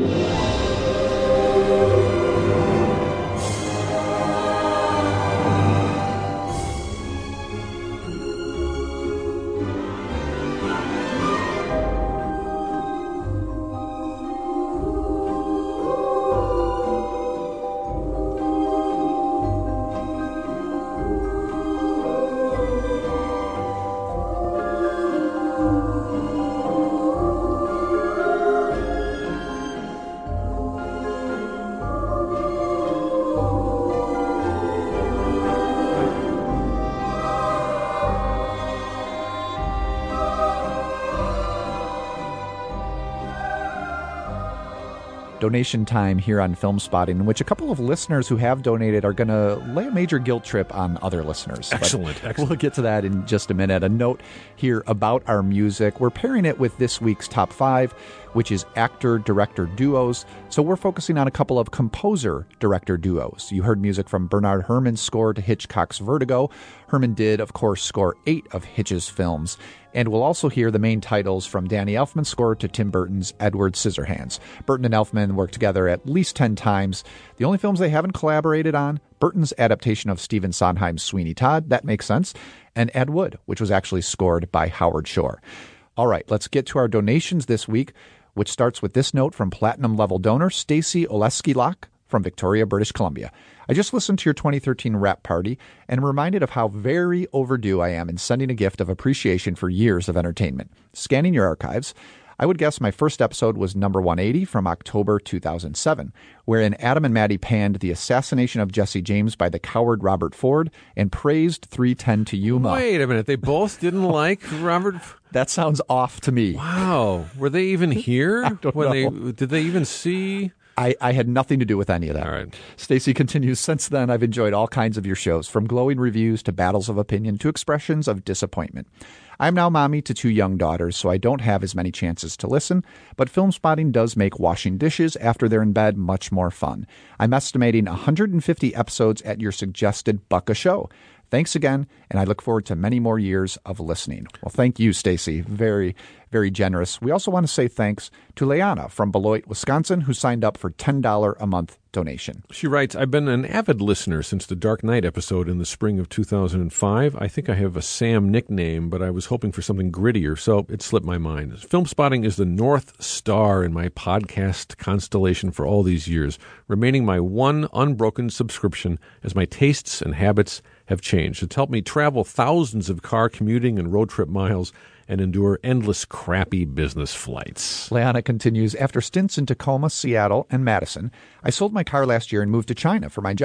Donation time here on Filmspotting, in which a couple of listeners who have donated are going to lay a major guilt trip on other listeners. Excellent, But excellent. We'll get to that in just a minute. A note here about our music. We're pairing it with this week's top five, which is actor-director duos. So we're focusing on a couple of composer-director duos. You heard music from Bernard Herrmann's score to Hitchcock's Vertigo. Herrmann did, of course, score eight of Hitch's films. And we'll also hear the main titles from Danny Elfman's score to Tim Burton's Edward Scissorhands. Burton and Elfman worked together at least ten times. The only films they haven't collaborated on, Burton's adaptation of Stephen Sondheim's Sweeney Todd, that makes sense, and Ed Wood, which was actually scored by Howard Shore. All right, let's get to our donations this week, which starts with this note from platinum-level donor Stacy Oleski-Locke from Victoria, British Columbia. I just listened to your twenty thirteen wrap party and am reminded of how very overdue I am in sending a gift of appreciation for years of entertainment. Scanning your archives, I would guess my first episode was number one eighty from October two thousand seven, wherein Adam and Maddie panned the assassination of Jesse James by the coward Robert Ford and praised three ten to Yuma. Wait a minute. They both didn't like Robert? That sounds off to me. Wow. Were they even here? I don't when know. They, did they even see... I, I had nothing to do with any of that. All right. Stacy continues, since then, I've enjoyed all kinds of your shows, from glowing reviews to battles of opinion to expressions of disappointment. I'm now mommy to two young daughters, so I don't have as many chances to listen, but Filmspotting does make washing dishes after they're in bed much more fun. I'm estimating one hundred fifty episodes at your suggested buck a show. Thanks again, and I look forward to many more years of listening. Well, thank you, Stacy. Very, very generous. We also want to say thanks to Leanna from Beloit, Wisconsin, who signed up for ten dollars a month donation. She writes, I've been an avid listener since the Dark Knight episode in the spring of two thousand five. I think I have a Sam nickname, but I was hoping for something grittier, so it slipped my mind. Filmspotting is the North Star in my podcast constellation for all these years, remaining my one unbroken subscription as my tastes and habits have changed. It's helped me travel thousands of car commuting and road trip miles and endure endless crappy business flights. Leanna continues, after stints in Tacoma, Seattle, and Madison, I sold my car last year and moved to China for my job.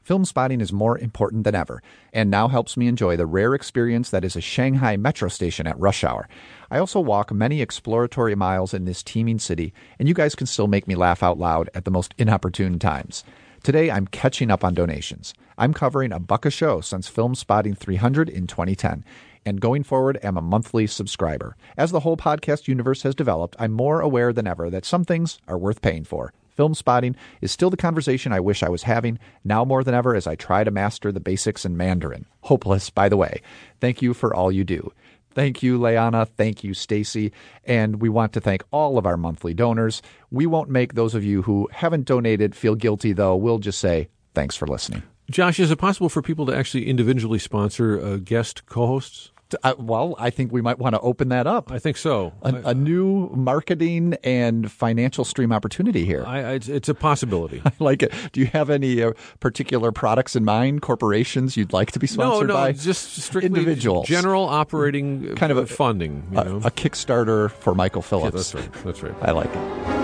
Film spotting is more important than ever, and now helps me enjoy the rare experience that is a Shanghai metro station at rush hour. I also walk many exploratory miles in this teeming city, and you guys can still make me laugh out loud at the most inopportune times. Today, I'm catching up on donations. I'm covering a buck a show since Film Spotting three hundred in twenty ten, and going forward, am a monthly subscriber. As the whole podcast universe has developed, I'm more aware than ever that some things are worth paying for. Film spotting is still the conversation I wish I was having, now more than ever as I try to master the basics in Mandarin. Hopeless, by the way. Thank you for all you do. Thank you, Leanna. Thank you, Stacy. And we want to thank all of our monthly donors. We won't make those of you who haven't donated feel guilty, though. We'll just say thanks for listening. Josh, is it possible for people to actually individually sponsor uh, guest co-hosts? Uh, well, I think we might want to open that up. I think so. A, a new marketing and financial stream opportunity here. I, I, it's, it's a possibility. I like it. Do you have any uh, particular products in mind, corporations you'd like to be sponsored no, no, by? just strictly individuals. General operating kind of a, funding. You a, know? a Kickstarter for Michael Phillips. Yeah, that's right. That's right. I like it.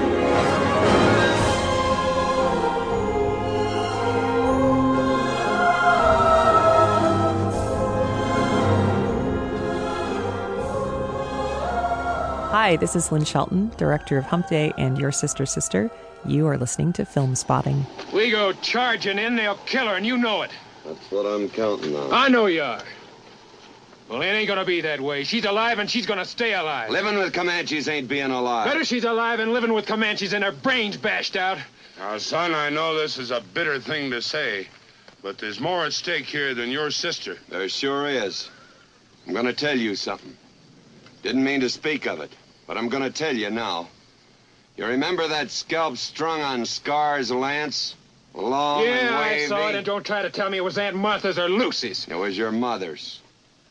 Hi, this is Lynn Shelton, director of Hump Day and Your Sister Sister. You are listening to Film Spotting. We go charging in, they'll kill her, and you know it. That's what I'm counting on. I know you are. Well, it ain't gonna be that way. She's alive, and she's gonna stay alive. Living with Comanches ain't being alive. Better she's alive and living with Comanches and her brains bashed out. Now, son, I know this is a bitter thing to say, but there's more at stake here than your sister. There sure is. I'm gonna tell you something. Didn't mean to speak of it, but I'm gonna tell you now. You remember that scalp strung on Scar's lance? Long yeah, and wavy? I saw it, and don't try to tell me it was Aunt Martha's or Lucy's. It was your mother's.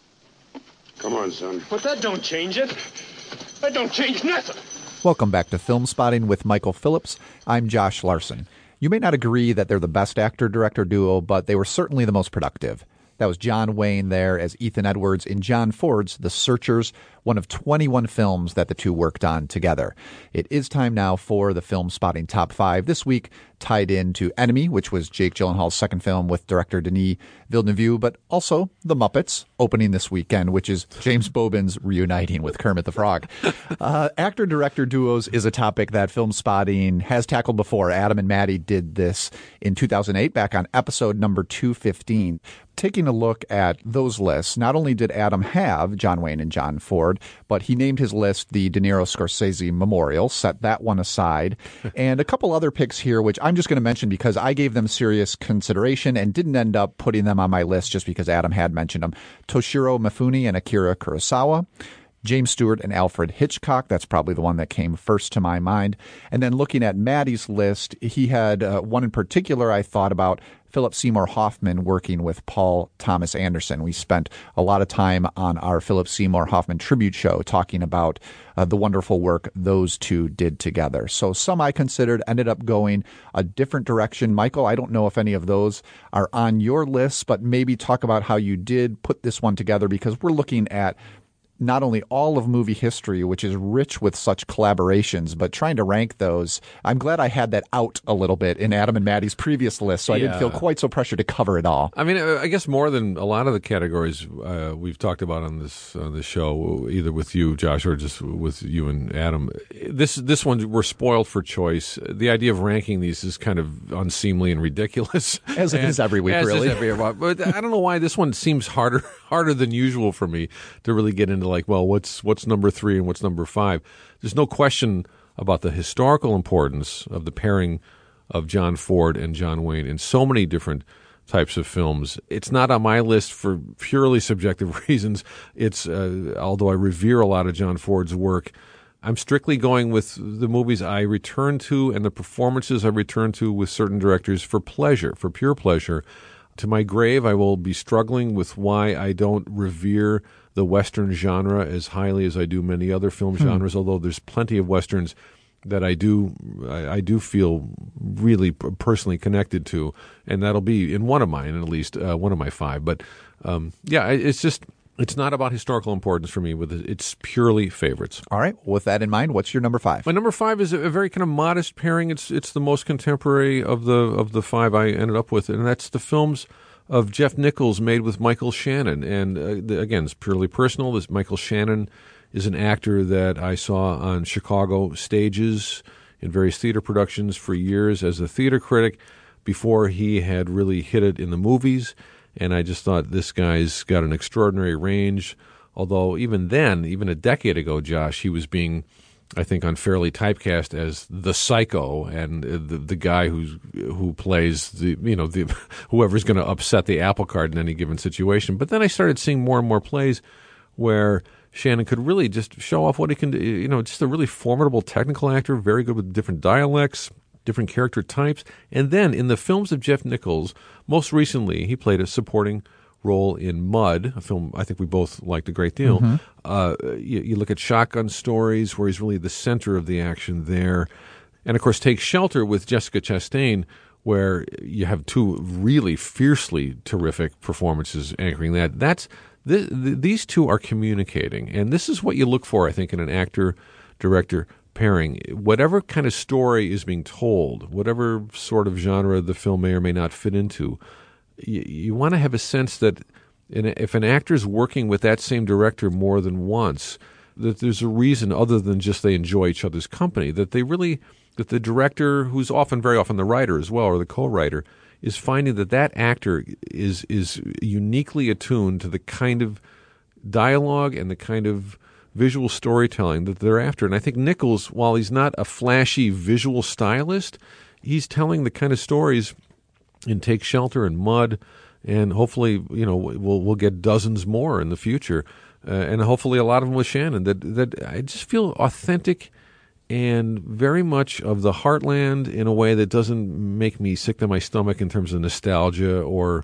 Come on, son. But that don't change it. That don't change nothing. Welcome back to Film Spotting with Michael Phillips. I'm Josh Larson. You may not agree that they're the best actor-director duo, but they were certainly the most productive. That was John Wayne there as Ethan Edwards in John Ford's The Searchers, one of twenty-one films that the two worked on together. It is time now for the Film Spotting Top five. This week, tied into Enemy, which was Jake Gyllenhaal's second film with director Denis Villeneuve, but also The Muppets, opening this weekend, which is James Bobin's reuniting with Kermit the Frog. Uh, actor-director duos is a topic that Film Spotting has tackled before. Adam and Maddie did this in two thousand eight, back on episode number two fifteen. Taking a look at those lists, not only did Adam have John Wayne and John Ford, but he named his list the De Niro Scorsese Memorial, set that one aside, and a couple other picks here, which I'm just going to mention because I gave them serious consideration and didn't end up putting them on my list just because Adam had mentioned them. Toshiro Mifune and Akira Kurosawa. James Stewart and Alfred Hitchcock. That's probably the one that came first to my mind. And then looking at Maddie's list, he had uh, one in particular I thought about, Philip Seymour Hoffman working with Paul Thomas Anderson. We spent a lot of time on our Philip Seymour Hoffman tribute show talking about uh, the wonderful work those two did together. So some I considered ended up going a different direction. Michael, I don't know if any of those are on your list, but maybe talk about how you did put this one together, because we're looking at not only all of movie history, which is rich with such collaborations, but trying to rank those. I'm glad I had that out a little bit in Adam and Maddie's previous list, so I yeah. didn't feel quite so pressured to cover it all. I mean, I guess more than a lot of the categories uh, we've talked about on this on this show, either with you, Josh, or just with you and Adam. This this one, we're spoiled for choice. The idea of ranking these is kind of unseemly and ridiculous, as it and, is every week, as really. Is every, but I don't know why this one seems harder harder than usual for me to really get into. Like, well, what's what's number three and what's number five? There's no question about the historical importance of the pairing of John Ford and John Wayne in so many different types of films. It's not on my list for purely subjective reasons. It's uh, although I revere a lot of John Ford's work, I'm strictly going with the movies I return to and the performances I return to with certain directors for pleasure, for pure pleasure. To my grave, I will be struggling with why I don't revere the Western genre as highly as I do many other film Hmm. genres, although there's plenty of Westerns that I do I, I do feel really p- personally connected to, and that'll be in one of mine, at least uh, one of my five. But um, yeah, it's just It's not about historical importance for me. With it. It's purely favorites. All right. With that in mind, what's your number five? My number five is a, a very kind of modest pairing. It's it's the most contemporary of the of the five I ended up with, and that's the films of Jeff Nichols made with Michael Shannon. And uh, the, again, it's purely personal. This Michael Shannon is an actor that I saw on Chicago stages in various theater productions for years as a theater critic before he had really hit it in the movies. And I just thought this guy's got an extraordinary range. Although even then, even a decade ago, Josh, he was being, I think, unfairly typecast as the psycho and the the guy who's who plays the you know the whoever's going to upset the apple cart in any given situation. But then I started seeing more and more plays where Shannon could really just show off what he can do. You know, just a really formidable technical actor, very good with different dialects, different character types. And then in the films of Jeff Nichols, most recently, he played a supporting role in Mud, a film I think we both liked a great deal. Mm-hmm. Uh, you, you look at Shotgun Stories, where he's really the center of the action there. And, of course, Take Shelter with Jessica Chastain, where you have two really fiercely terrific performances anchoring that. That's th- th- These two are communicating. And this is what you look for, I think, in an actor-director pairing. Whatever kind of story is being told, whatever sort of genre the film may or may not fit into, you, you want to have a sense that in a, if an actor is working with that same director more than once, that there's a reason other than just they enjoy each other's company, that they really, that the director, who's often, very often the writer as well, or the co-writer, is finding that that actor is is uniquely attuned to the kind of dialogue and the kind of visual storytelling that they're after. And I think Nichols, while he's not a flashy visual stylist, he's telling the kind of stories in Take Shelter and Mud, and hopefully, you know, we'll we'll get dozens more in the future, uh, and hopefully a lot of them with Shannon. That that I just feel authentic and very much of the heartland in a way that doesn't make me sick to my stomach in terms of nostalgia or,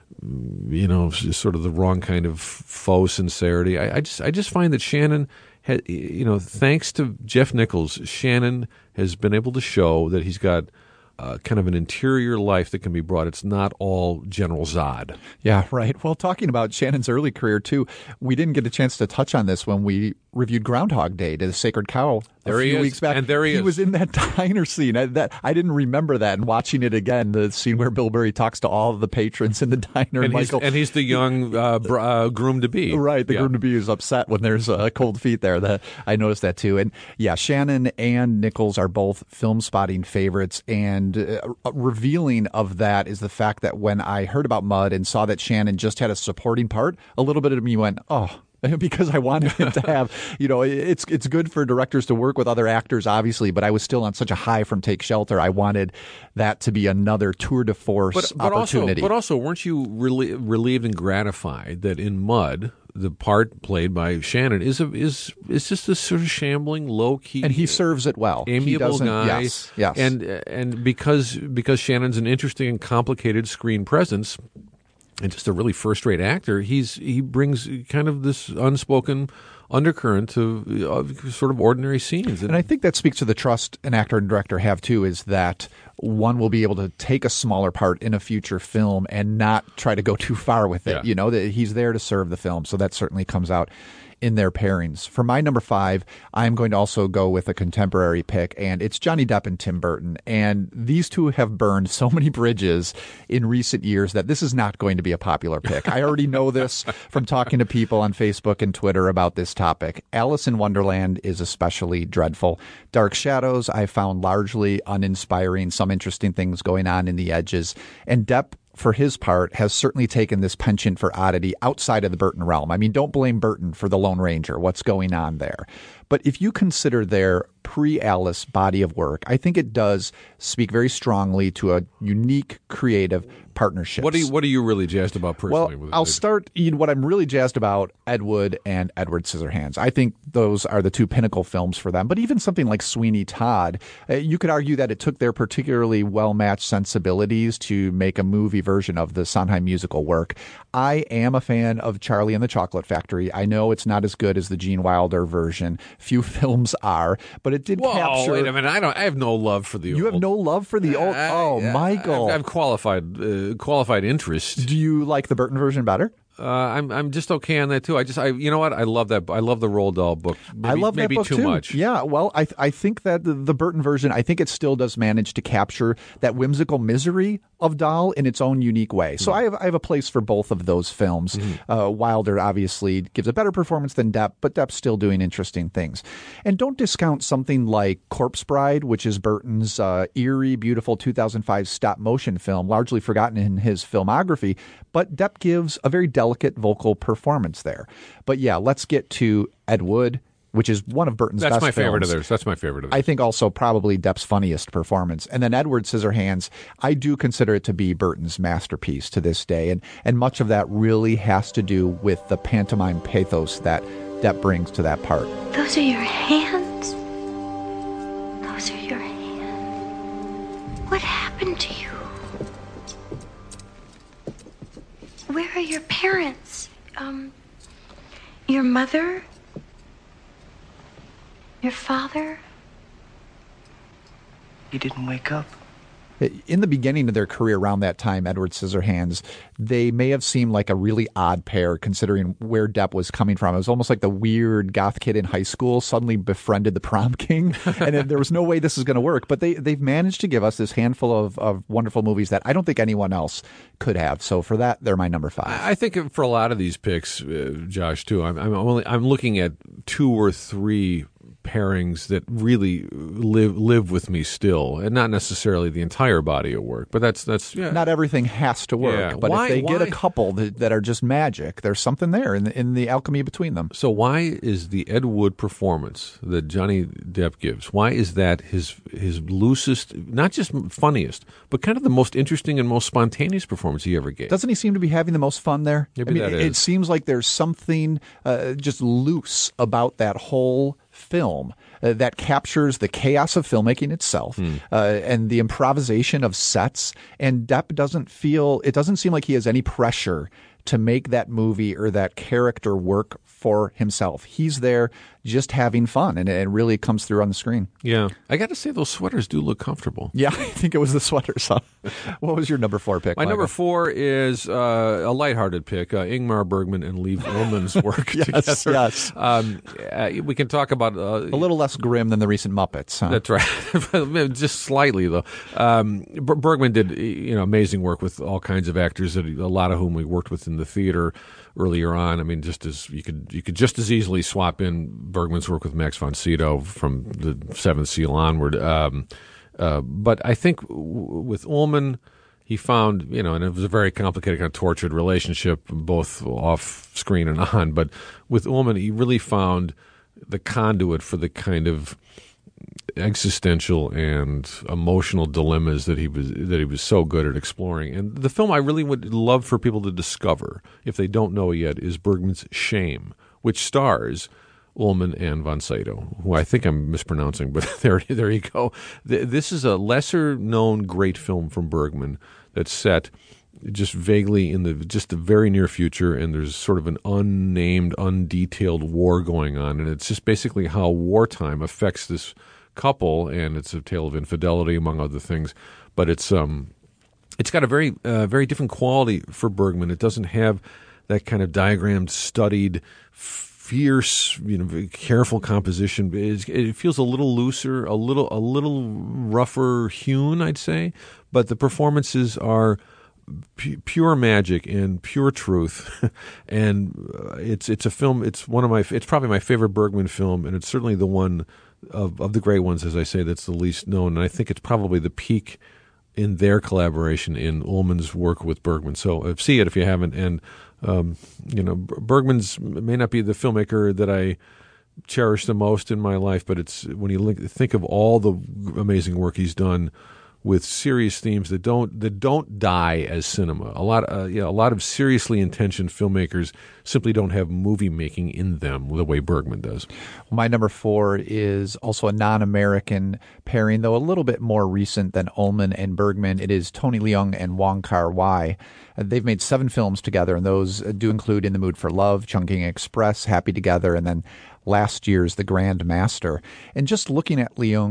you know, sort of the wrong kind of faux sincerity. I, I just I just find that Shannon, had, you know, thanks to Jeff Nichols, Shannon has been able to show that he's got Uh, kind of an interior life that can be brought. It's not all General Zod. Yeah, right. Well, talking about Shannon's early career, too, we didn't get a chance to touch on this when we reviewed Groundhog Day to the Sacred Cow a there few he weeks is. back. And there he, he is. was in that diner scene. I, that, I didn't remember that. And watching it again, the scene where Bill Murray talks to all of the patrons in the diner. And, and, he's, Michael, and he's the young uh, br- uh, groom-to-be. Right. The yeah. groom-to-be is upset when there's uh, cold feet there. That, I noticed that, too. And, yeah, Shannon and Nichols are both film spotting favorites. And uh, revealing of that is the fact that when I heard about Mud and saw that Shannon just had a supporting part, a little bit of me went, oh, because I wanted him to have, you know, it's it's good for directors to work with other actors, obviously, but I was still on such a high from Take Shelter. I wanted that to be another tour de force but, but opportunity. Also, but also, weren't you relie- relieved and gratified that in Mud, the part played by Shannon is a, is is just a sort of shambling, low key, and he serves it well, amiable guy. Yes, yes. And and because because Shannon's an interesting and complicated screen presence, and just a really first rate actor, he's he brings kind of this unspoken undercurrent to uh, sort of ordinary scenes. And I think that speaks to the trust an actor and director have, too, is that one will be able to take a smaller part in a future film and not try to go too far with it. Yeah. You know, that he's there to serve the film. So that certainly comes out in their pairings. For my number five, I'm going to also go with a contemporary pick, and it's Johnny Depp and Tim Burton. And these two have burned so many bridges in recent years that this is not going to be a popular pick. I already know this from talking to people on Facebook and Twitter about this topic. Alice in Wonderland is especially dreadful. Dark Shadows I found largely uninspiring, some interesting things going on in the edges. And Depp, for his part, has certainly taken this penchant for oddity outside of the Burton realm. I mean, don't blame Burton for The Lone Ranger, what's going on there. But if you consider their pre-Alice body of work, I think it does speak very strongly to a unique, creative partnership. What are you, what are you really jazzed about personally? Well, with I'll it? start, you know, what I'm really jazzed about, Ed Wood and Edward Scissorhands. I think those are the two pinnacle films for them. But even something like Sweeney Todd, uh, you could argue that it took their particularly well-matched sensibilities to make a movie version of the Sondheim musical work. I am a fan of Charlie and the Chocolate Factory. I know it's not as good as the Gene Wilder version. Few films are, but it did Whoa, capture. wait a minute! I don't. I have no love for the. You old. have no love for the old. I, oh, I, Michael! I have qualified uh, qualified interest. Do you like the Burton version better? Uh, I'm I'm just okay on that too. I just I you know what I love that I love the Roald Dahl book. Maybe, I love maybe that book too too. much. Yeah, well, I I think that the, the Burton version, I think it still does manage to capture that whimsical misery of Dahl in its own unique way. So mm. I have I have a place for both of those films. Mm. Uh, Wilder obviously gives a better performance than Depp, but Depp's still doing interesting things. And don't discount something like Corpse Bride, which is Burton's uh, eerie, beautiful two thousand five stop motion film, largely forgotten in his filmography. But Depp gives a very delicate vocal performance there. But yeah, let's get to Ed Wood, which is one of Burton's That's best my films. favorite of theirs. That's my favorite of theirs. I think also probably Depp's funniest performance. And then Edward Scissorhands, I do consider it to be Burton's masterpiece to this day. And, and much of that really has to do with the pantomime pathos that Depp brings to that part. Those are your hands. Those are your hands. What happened to you? Where are your parents? Um, your mother? Your father? He didn't wake up. In the beginning of their career around that time, Edward Scissorhands, they may have seemed like a really odd pair considering where Depp was coming from. It was almost like the weird goth kid in high school suddenly befriended the prom king. And there was no way this is going to work. But they, they've managed to give us this handful of, of wonderful movies that I don't think anyone else could have. So for that, they're my number five. I think for a lot of these picks, uh, Josh, too, I'm, I'm, only, I'm looking at two or three pairings that really live live with me still, and not necessarily the entire body of work, but that's that's yeah. Not everything has to work, yeah. but why, if they why? get a couple that, that are just magic, there's something there in the, in the alchemy between them. So why is the Ed Wood performance that Johnny Depp gives, why is that his his loosest, not just funniest, but kind of the most interesting and most spontaneous performance he ever gave? Doesn't he seem to be having the most fun there? Maybe I mean, that it, is. It seems like there's something uh, just loose about that whole film uh, that captures the chaos of filmmaking itself mm. uh, and the improvisation of sets. And Depp doesn't feel, it doesn't seem like he has any pressure to make that movie or that character work for himself. He's there just having fun, and it really comes through on the screen. Yeah. I got to say, those sweaters do look comfortable. Yeah, I think it was the sweaters. Huh? What was your number four pick, My Michael? number four is uh, a lighthearted pick, uh, Ingmar Bergman and Lee Ullman's work yes, together. Yes, um, uh, we can talk about... Uh, a little less grim than the recent Muppets. Huh? That's right. Just slightly, though. Um, Bergman did you know amazing work with all kinds of actors, that a lot of whom we worked with in the theater earlier on. I mean, just as you could you could just as easily swap in Bergman's work with Max von Sydow from the Seventh Seal onward. Um, uh, but I think w- with Ullman, he found, you know, and it was a very complicated, kind of tortured relationship, both off screen and on. But with Ullman, he really found the conduit for the kind of existential and emotional dilemmas that he was that he was so good at exploring. And the film I really would love for people to discover, if they don't know yet, is Bergman's Shame, which stars Ullman and von Sydow, who I think I'm mispronouncing, but there, there you go. This is a lesser-known great film from Bergman that's set just vaguely in the just the very near future, and there's sort of an unnamed, undetailed war going on, and it's just basically how wartime affects this couple, and it's a tale of infidelity, among other things. But it's um, it's got a very uh, very different quality for Bergman. It doesn't have that kind of diagrammed, studied, fierce, you know, careful composition. It's, it feels a little looser, a little a little rougher hewn, I'd say. But the performances are pu- pure magic and pure truth, and uh, it's it's a film. It's one of my. It's probably my favorite Bergman film, and it's certainly the one of of the great ones, as I say, that's the least known. And I think it's probably the peak in their collaboration in Ullman's work with Bergman. So uh, see it if you haven't. And um, you know, Bergman's may not be the filmmaker that I cherish the most in my life, but it's when you link, think of all the amazing work he's done with serious themes that don't that don't die as cinema. A lot, uh, yeah, a lot of seriously intentioned filmmakers simply don't have movie making in them the way Bergman does. My number four is also a non-American pairing, though a little bit more recent than Ullman and Bergman. It is Tony Leung and Wong Kar-wai. Uh, they've made seven films together, and those do include In the Mood for Love, Chungking Express, Happy Together, and then last year's The Grand Master. And just looking at Leung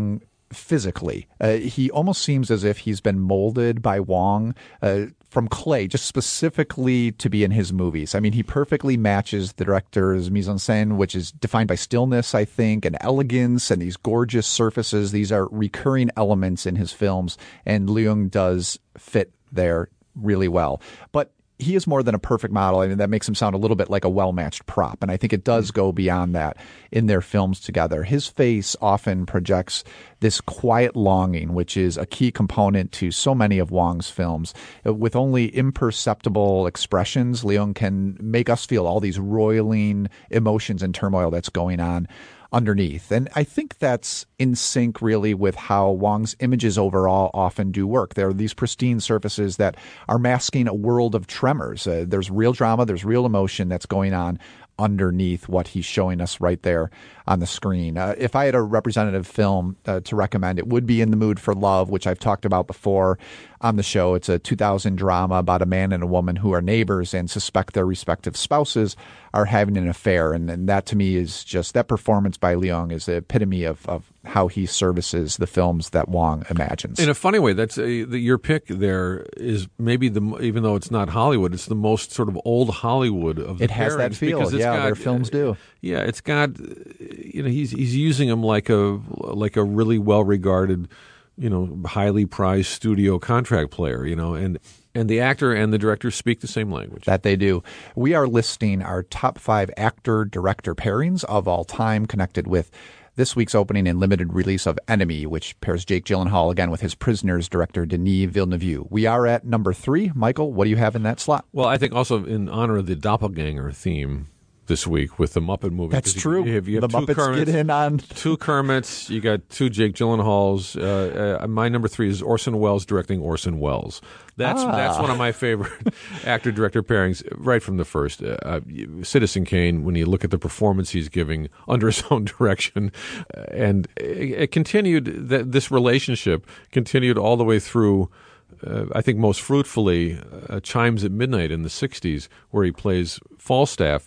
physically. Uh, he almost seems as if he's been molded by Wong uh, from clay, just specifically to be in his movies. I mean, he perfectly matches the director's mise-en-scène, which is defined by stillness, I think, and elegance, and these gorgeous surfaces. These are recurring elements in his films, and Leung does fit there really well. But he is more than a perfect model. I mean, that makes him sound a little bit like a well-matched prop. And I think it does go beyond that in their films together. His face often projects this quiet longing, which is a key component to so many of Wong's films. With only imperceptible expressions, Leung can make us feel all these roiling emotions and turmoil that's going on underneath. And I think that's in sync really with how Wong's images overall often do work. There are these pristine surfaces that are masking a world of tremors. Uh, there's real drama, there's real emotion that's going on underneath what he's showing us right there on the screen. Uh, if I had a representative film uh, to recommend, it would be In the Mood for Love, which I've talked about before on the show. It's a two thousand drama about a man and a woman who are neighbors and suspect their respective spouses are having an affair. And, and that to me is just, that performance by Leung is the epitome of, of how he services the films that Wong imagines. In a funny way, that's a, the, your pick there is maybe the, even though it's not Hollywood, it's the most sort of old Hollywood of the It has that feel. Yeah, got, their films do. Yeah, it's got, you know, he's he's using them like a like a really well regarded, you know, highly prized studio contract player, you know, and and the actor and the director speak the same language. That they do. We are listing our top five actor-director pairings of all time, connected with this week's opening and limited release of Enemy, which pairs Jake Gyllenhaal again with his Prisoners director Denis Villeneuve. We are at number three. Michael, what do you have in that slot? Well, I think also in honor of the doppelganger theme this week with the Muppet movie. That's true. You have, you have the two Muppets Kermits, get in on two Kermits. You got two Jake Gyllenhaals. Uh, uh, my number three is Orson Welles directing Orson Welles. That's ah. that's one of my favorite actor director pairings right from the first. Uh, uh, Citizen Kane. When you look at the performance he's giving under his own direction, uh, and it, it continued. That this relationship continued all the way through. Uh, I think most fruitfully, uh, Chimes at Midnight in the sixties, where he plays Falstaff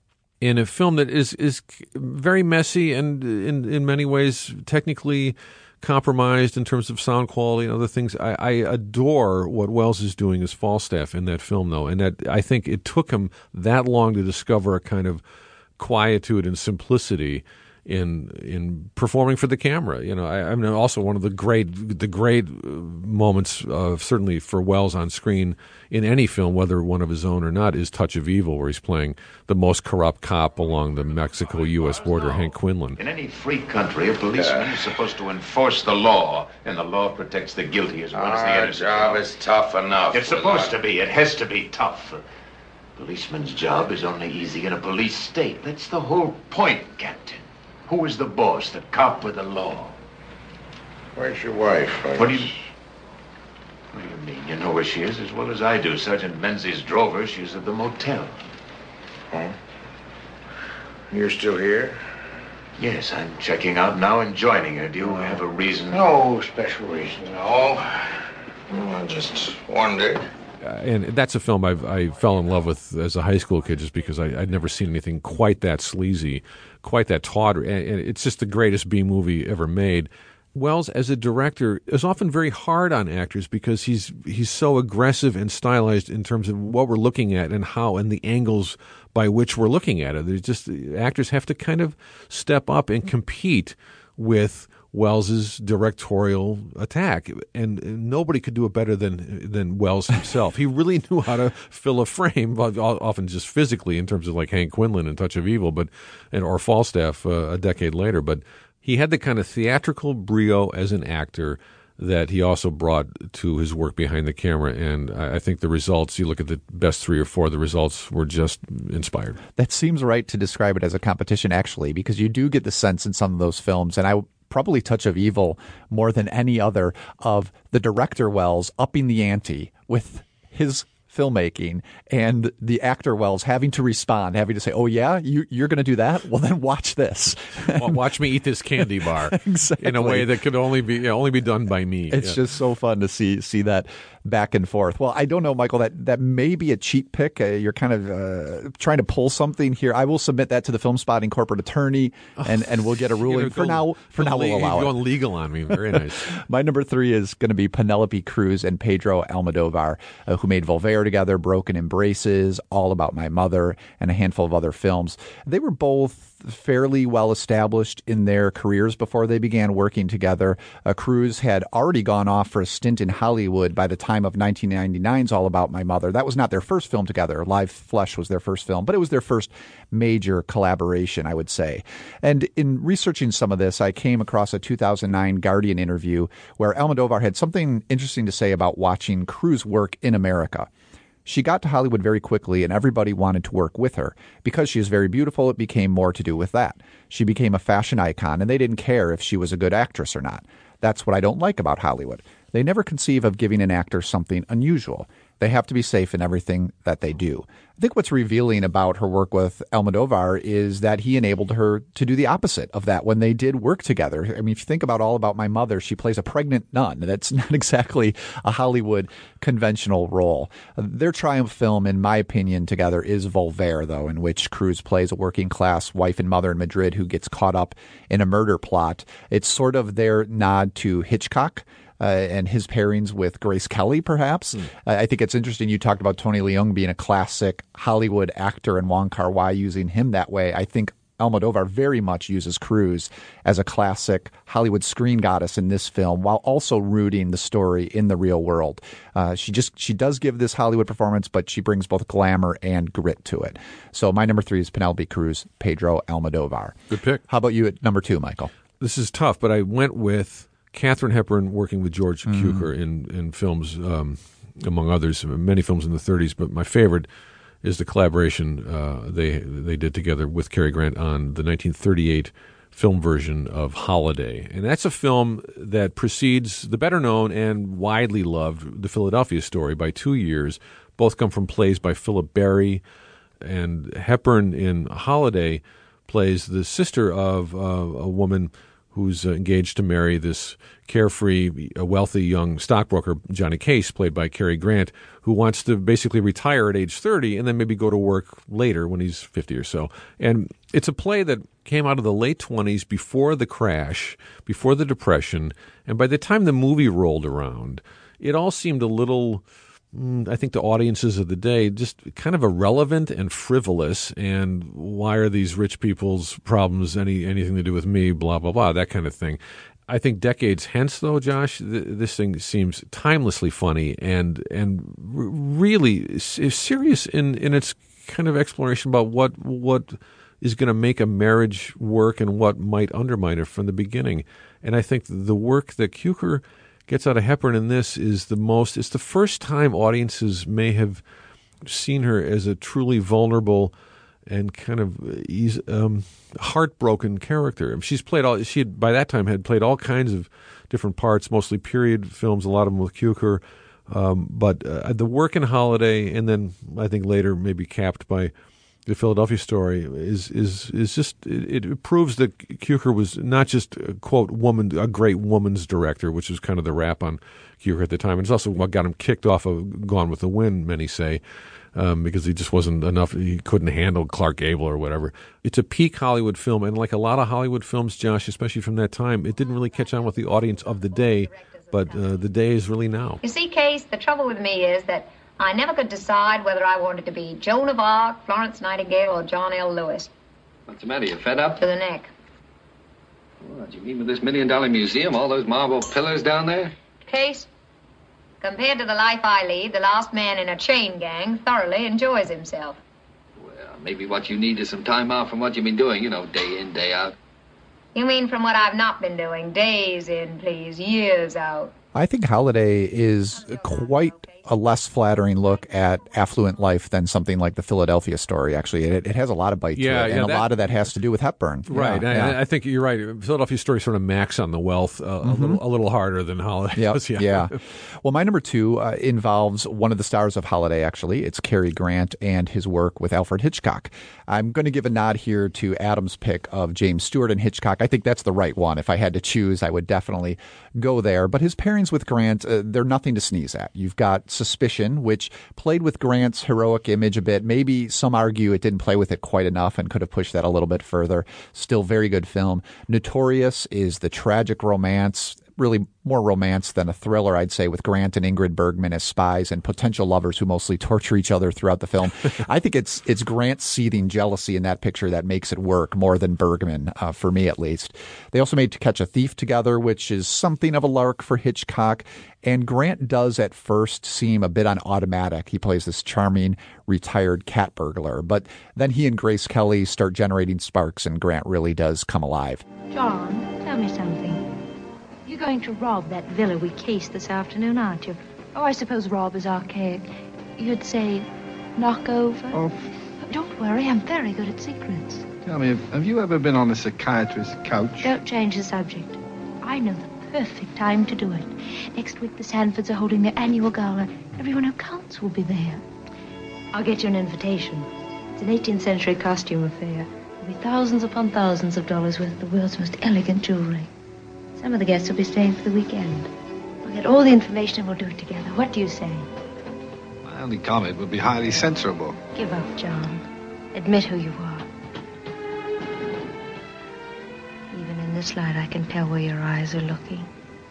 in a film that is is very messy and in in many ways technically compromised in terms of sound quality and other things. I, I adore what Welles is doing as Falstaff in that film, though, and that I think it took him that long to discover a kind of quietude and simplicity in in performing for the camera. You know, I, I mean, also one of the great the great moments, uh, certainly for Welles on screen in any film, whether one of his own or not, is Touch of Evil, where he's playing the most corrupt cop along the Mexico-U S border, Hank Quinlan. In any free country, a policeman is supposed to enforce the law, and the law protects the guilty as well as the innocent. Our job is tough enough. It's supposed to be. It has to be tough. A policeman's job is only easy in a police state. That's the whole point, Captain. Who is the boss, the cop or the law? Where's your wife? What do you... What do you mean? You know where she is as well as I do. Sergeant Menzies drove her. She's at the motel. Oh? You're still here? Yes, I'm checking out now and joining her. Do you have a reason? No special reason, no. Well, I just wondered. Uh, and that's a film I've, I fell in love with as a high school kid just because I, I'd never seen anything quite that sleazy, quite that tawdry. And, and it's just the greatest B movie ever made. Welles, as a director, is often very hard on actors because he's he's so aggressive and stylized in terms of what we're looking at and how and the angles by which we're looking at it. There's just actors have to kind of step up and compete with Welles's directorial attack, and nobody could do it better than than Welles himself. He really knew how to fill a frame, often just physically in terms of like Hank Quinlan in Touch of Evil, but and or Falstaff uh, a decade later. But he had the kind of theatrical brio as an actor that he also brought to his work behind the camera. And I think the results, you look at the best three or four, the results were just inspired. That seems right to describe it as a competition, actually, because you do get the sense in some of those films, and I probably Touch of Evil more than any other, of the director Welles upping the ante with his filmmaking and the actor Welles having to respond, having to say, oh yeah, you, you're going to do that? Well, then watch this. Well, watch me eat this candy bar. Exactly. In a way that could only be only be done by me. It's yeah. just so fun to see see that back and forth. Well, I don't know, Michael, that, that may be a cheap pick. Uh, you're kind of uh, trying to pull something here. I will submit that to the Film Spotting corporate attorney, and, and we'll get a ruling. For now, for now we'll allow it. You're going legal on me. Very nice. My number three is going to be Penelope Cruz and Pedro Almodovar, uh, who made Volver together, Broken Embraces, All About My Mother, and a handful of other films. They were both fairly well established in their careers before they began working together. Uh, Cruz had already gone off for a stint in Hollywood by the time of nineteen ninety-nine's All About My Mother. That was not their first film together. Live Flesh was their first film, but it was their first major collaboration, I would say. And in researching some of this, I came across a two thousand nine Guardian interview where Almodovar had something interesting to say about watching Cruz work in America. She got to Hollywood very quickly, and everybody wanted to work with her. Because she is very beautiful, it became more to do with that. She became a fashion icon, and they didn't care if she was a good actress or not. That's what I don't like about Hollywood. They never conceive of giving an actor something unusual. They have to be safe in everything that they do. I think what's revealing about her work with Almodovar is that he enabled her to do the opposite of that when they did work together. I mean, if you think about All About My Mother, she plays a pregnant nun. That's not exactly a Hollywood conventional role. Their triumph film, in my opinion, together is Volver, though, in which Cruz plays a working-class wife and mother in Madrid who gets caught up in a murder plot. It's sort of their nod to Hitchcock. Uh, and his pairings with Grace Kelly, perhaps. Mm. Uh, I think it's interesting. You talked about Tony Leung being a classic Hollywood actor and Wong Kar-wai using him that way. I think Almodovar very much uses Cruz as a classic Hollywood screen goddess in this film, while also rooting the story in the real world. Uh, she just she does give this Hollywood performance, but she brings both glamour and grit to it. So my number three is Penelope Cruz, Pedro Almodovar. Good pick. How about you at number two, Michael? This is tough, but I went with Katharine Hepburn working with George mm. Cukor in, in films, um, among others, many films in the thirties. But my favorite is the collaboration uh, they they did together with Cary Grant on the nineteen thirty-eight film version of Holiday. And that's a film that precedes the better-known and widely loved The Philadelphia Story by two years. Both come from plays by Philip Barry. And Hepburn in Holiday plays the sister of uh, a woman who's engaged to marry this carefree, wealthy young stockbroker, Johnny Case, played by Cary Grant, who wants to basically retire at age thirty and then maybe go to work later when he's fifty or so. And it's a play that came out of the late twenties, before the crash, before the Depression, and by the time the movie rolled around, it all seemed a little, I think, to audiences of the day, just kind of irrelevant and frivolous, and why are these rich people's problems any anything to do with me, blah, blah, blah, that kind of thing. I think decades hence, though, Josh, th- this thing seems timelessly funny and and r- really s- serious in, in its kind of exploration about what what is going to make a marriage work and what might undermine it from the beginning. And I think the work that Cukor gets out of Hepburn in this is the most, it's the first time audiences may have seen her as a truly vulnerable and kind of um, heartbroken character. She's played all, she had, by that time had played all kinds of different parts, mostly period films, a lot of them with Cukor. Um, but uh, the work in Holiday, and then I think later maybe capped by The Philadelphia Story, is is is just it, it proves that Cukor was not just a, quote woman, a great woman's director, which was kind of the rap on Cukor at the time, and it's also what got him kicked off of Gone with the Wind, many say, um, because he just wasn't enough. He couldn't handle Clark Gable or whatever. It's a peak Hollywood film, and like a lot of Hollywood films, Josh, especially from that time, it didn't really catch on with the audience of the day, but uh, the day is really now. You see, Case, the trouble with me is that I never could decide whether I wanted to be Joan of Arc, Florence Nightingale, or John L. Lewis. What's the matter? You fed up? To the neck. What, you mean with this million-dollar museum, all those marble pillars down there? Case, compared to the life I lead, the last man in a chain gang thoroughly enjoys himself. Well, maybe what you need is some time out from what you've been doing, you know, day in, day out. You mean from what I've not been doing, days in, please, years out. I think Holiday is quite a less flattering look at affluent life than something like the Philadelphia Story. Actually, it, it has a lot of bite Yeah, to it, yeah, and a that- lot of that has to do with Hepburn. Right. Yeah, I, yeah. I think you're right. Philadelphia Story sort of max on the wealth uh, a Mhm. little a little harder than Holiday Yep, does. yeah. Well, my number two uh, involves one of the stars of Holiday, actually. It's Cary Grant and his work with Alfred Hitchcock. I'm going to give a nod here to Adam's pick of James Stewart and Hitchcock. I think that's the right one. If I had to choose, I would definitely go there. But his pairings with Grant, uh, they're nothing to sneeze at. You've got Suspicion, which played with Grant's heroic image a bit. Maybe some argue it didn't play with it quite enough and could have pushed that a little bit further. Still very good film. Notorious is the tragic romance, really more romance than a thriller, I'd say, with Grant and Ingrid Bergman as spies and potential lovers who mostly torture each other throughout the film. I think it's it's Grant's seething jealousy in that picture that makes it work more than Bergman, uh, for me at least. They also made To Catch a Thief together, which is something of a lark for Hitchcock. And Grant does at first seem a bit on automatic. He plays this charming, retired cat burglar. But then he and Grace Kelly start generating sparks, and Grant really does come alive. John, tell me something. You're going to rob that villa we cased this afternoon, aren't you? Oh, I suppose rob is archaic. You'd say knock over? Oh, Don't worry, I'm very good at secrets. tell me, have, have you ever been on a psychiatrist's couch? Don't change the subject. I know the perfect time to do it. Next week, the Sanfords are holding their annual gala. Everyone who counts will be there. I'll get you an invitation. It's an eighteenth century costume affair. There'll be thousands upon thousands of dollars worth of the world's most elegant jewelry. Some of the guests will be staying for the weekend. I'll get all the information and we'll do it together. What do you say? My only comment would be highly censorable. Give up, John. Admit who you are. Even in this light, I can tell where your eyes are looking.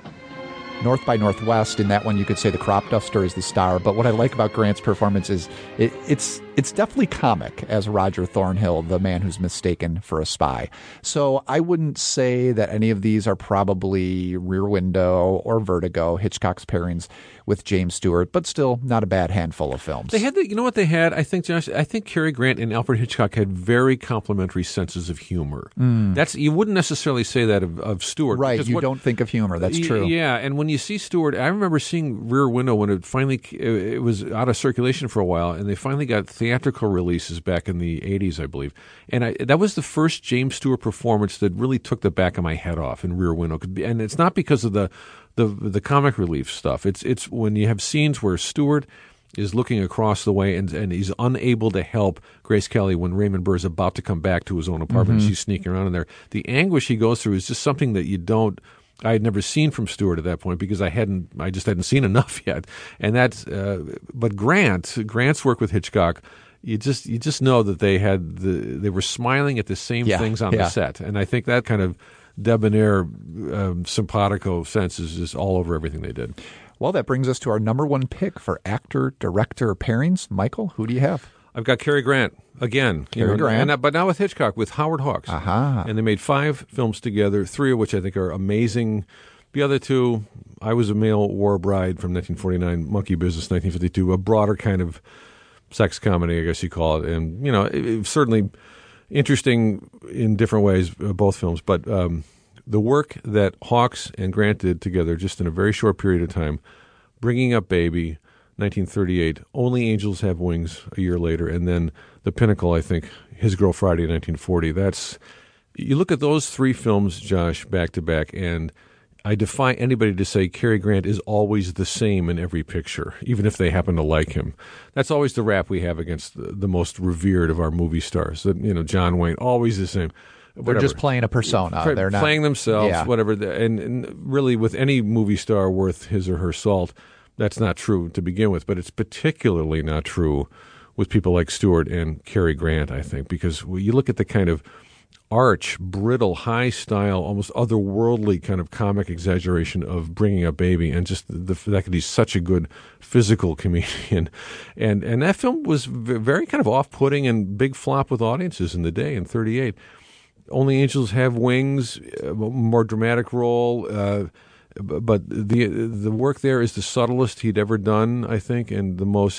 North by Northwest, in that one you could say the crop duster is the star, but what I like about Grant's performance is it, it's it's definitely comic as Roger Thornhill, the man who's mistaken for a spy. So I wouldn't say that any of these are probably Rear Window or Vertigo, Hitchcock's pairings with James Stewart, but still not a bad handful of films. They had the, you know what they had? I think, Josh, I think Cary Grant and Alfred Hitchcock had very complementary senses of humor. Mm. That's you wouldn't necessarily say that of, of Stewart. Right, because you what- don't think of humor. That's Y- true. Yeah, and when you see Stewart, I remember seeing Rear Window when it finally it was out of circulation for a while, and they finally got theatrical releases back in the eighties, I believe. And I, that was the first James Stewart performance that really took the back of my head off in Rear Window. And it's not because of the the the comic relief stuff. It's it's when you have scenes where Stewart is looking across the way and, and he's unable to help Grace Kelly when Raymond Burr is about to come back to his own apartment. Mhm. She's sneaking around in there. The anguish he goes through is just something that you don't I had never seen from Stewart at that point because I hadn't I just hadn't seen enough yet. And that's uh, but Grant Grant's work with Hitchcock, you just you just know that they had the they were smiling at the same Yeah, things on yeah. the set. And I think that kind of debonair um, simpatico sense is just all over everything they did. Well, that brings us to our number one pick for actor, director pairings. Michael, who do you have? I've got Cary Grant again. you Cary know, Grant. and, uh, but now with Hitchcock, with Howard Hawks. Aha. And they made five films together, three of which I think are amazing. The other two, I Was a Male War Bride from nineteen forty-nine, Monkey Business nineteen fifty-two, a broader kind of sex comedy, I guess you call it. And, you know, it, it certainly interesting in different ways, uh, both films. But um, the work that Hawks and Grant did together just in a very short period of time, Bringing Up Baby, nineteen thirty-eight, Only Angels Have Wings a year later, and then the pinnacle, I think, His Girl Friday, nineteen forty. That's you look at those three films, Josh, back to back, and I defy anybody to say Cary Grant is always the same in every picture, even if they happen to like him. That's always the rap we have against the, the most revered of our movie stars. That, you know, John Wayne, always the same. They're Whatever. just playing a persona. Play- They're not playing themselves, Yeah. whatever. And, and really, with any movie star worth his or her salt, that's not true to begin with. But it's particularly not true with people like Stewart and Cary Grant, I think, because when you look at the kind of arch, brittle, high-style, almost otherworldly kind of comic exaggeration of Bringing Up Baby, and just the fact that he's such a good physical comedian. And and that film was v- very kind of off-putting and big flop with audiences in the day in thirty-eight. Only Angels Have Wings, a more dramatic role, uh, b- but the the work there is the subtlest he'd ever done, I think, and the most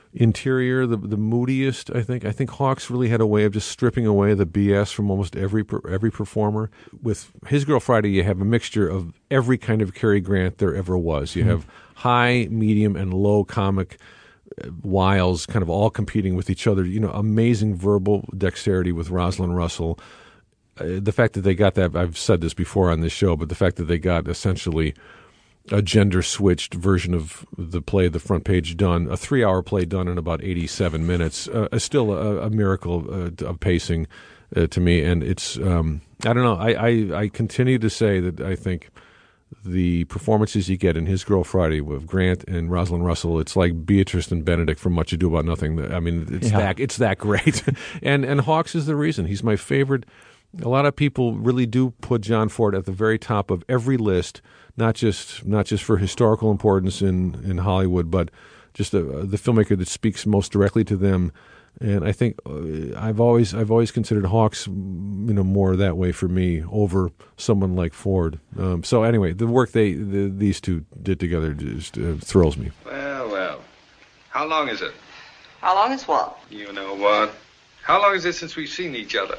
interior, the the moodiest. I think I think Hawks really had a way of just stripping away the B S from almost every every performer. With His Girl Friday, you have a mixture of every kind of Cary Grant there ever was. You mm-hmm. have high, medium, and low comic wiles, kind of all competing with each other. You know, amazing verbal dexterity with Rosalind Russell. Uh, the fact that they got that, I've said this before on this show, but the fact that they got essentially a gender-switched version of the play, The Front Page, done, a three-hour play done in about eighty-seven minutes, uh, is still a, a miracle uh, of pacing uh, to me. And it's, um, I don't know, I, I, I continue to say that I think the performances you get in His Girl Friday with Grant and Rosalind Russell, it's like Beatrice and Benedict from Much Ado About Nothing. I mean, it's yeah. that it's that great. and and Hawks is the reason. He's my favorite. A lot of people really do put John Ford at the very top of every list, not just not just for historical importance in, in Hollywood, but just the, the filmmaker that speaks most directly to them. And I think uh, I've always I've always considered Hawks, you know, more that way for me over someone like Ford. Um, so anyway, the work they the, these two did together just uh, thrills me. Well, well, how long is it? How long is what? You know what? How long is it since we've seen each other?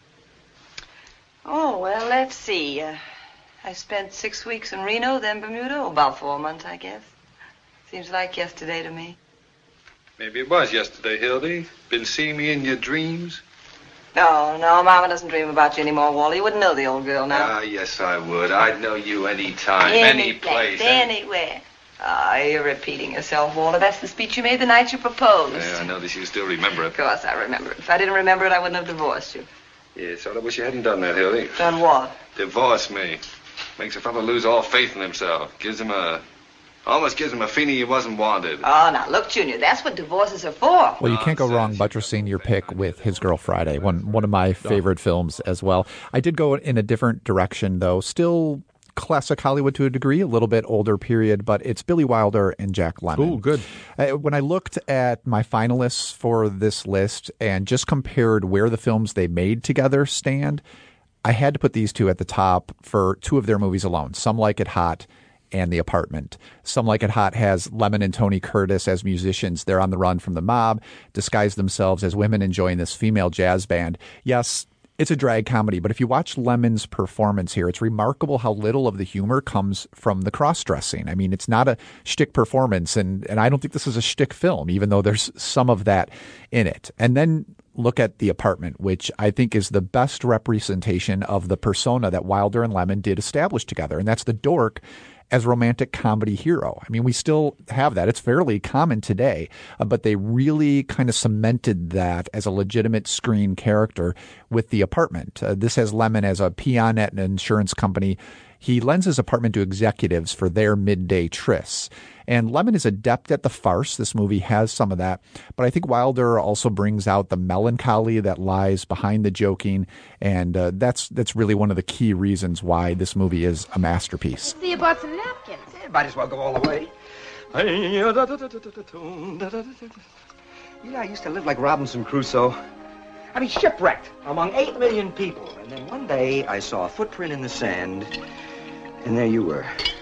Oh, well, let's see. Uh, I spent six weeks in Reno, then Bermuda. Oh, about four months, I guess. Seems like yesterday to me. Maybe it was yesterday, Hildy. Been seeing me in your dreams? No, no, Mama doesn't dream about you anymore, Wally. You wouldn't know the old girl now. Ah, yes, I would. I'd know you any time, any, any place. Anywhere. Ah, you're repeating yourself, Walter. That's the speech you made the night you proposed. Yeah, I know that you still remember it. Of course I remember it. If I didn't remember it, I wouldn't have divorced you. Yes, well, I wish you hadn't done that, Hildy. Done what? Divorce me. Makes a fellow lose all faith in himself. Gives him a... Almost gives him a feeling he wasn't wanted. Oh, now, look, Junior, that's what divorces are for. Well, you can't go wrong buttressing your pick with His Girl Friday, one one of my favorite films as well. I did go in a different direction, though. Still classic Hollywood to a degree, a little bit older period, but it's Billy Wilder and Jack Lemmon. Oh, good. Uh, when I looked at my finalists for this list and just compared where the films they made together stand, I had to put these two at the top for two of their movies alone. Some Like It Hot and The Apartment. Some Like It Hot has Lemmon and Tony Curtis as musicians. They're on the run from the mob, disguise themselves as women enjoying this female jazz band. Yes, it's a drag comedy, but if you watch Lemmon's performance here, it's remarkable how little of the humor comes from the cross-dressing. I mean, it's not a shtick performance, and, and I don't think this is a shtick film, even though there's some of that in it. And then look at The Apartment, which I think is the best representation of the persona that Wilder and Lemmon did establish together, and that's the dork as romantic comedy hero. I mean, we still have that. It's fairly common today, uh, but they really kind of cemented that as a legitimate screen character with The Apartment. Uh, this has Lemmon as a peon at an insurance company. He lends his apartment to executives for their midday trysts. And Lemmon is adept at the farce. This movie has some of that. But I think Wilder also brings out the melancholy that lies behind the joking. And uh, that's that's really one of the key reasons why this movie is a masterpiece. See, you bought some napkins. Yeah, might as well go all the way. You know, I used to live like Robinson Crusoe. I mean, shipwrecked among eight million people. And then one day I saw a footprint in the sand, and there you were.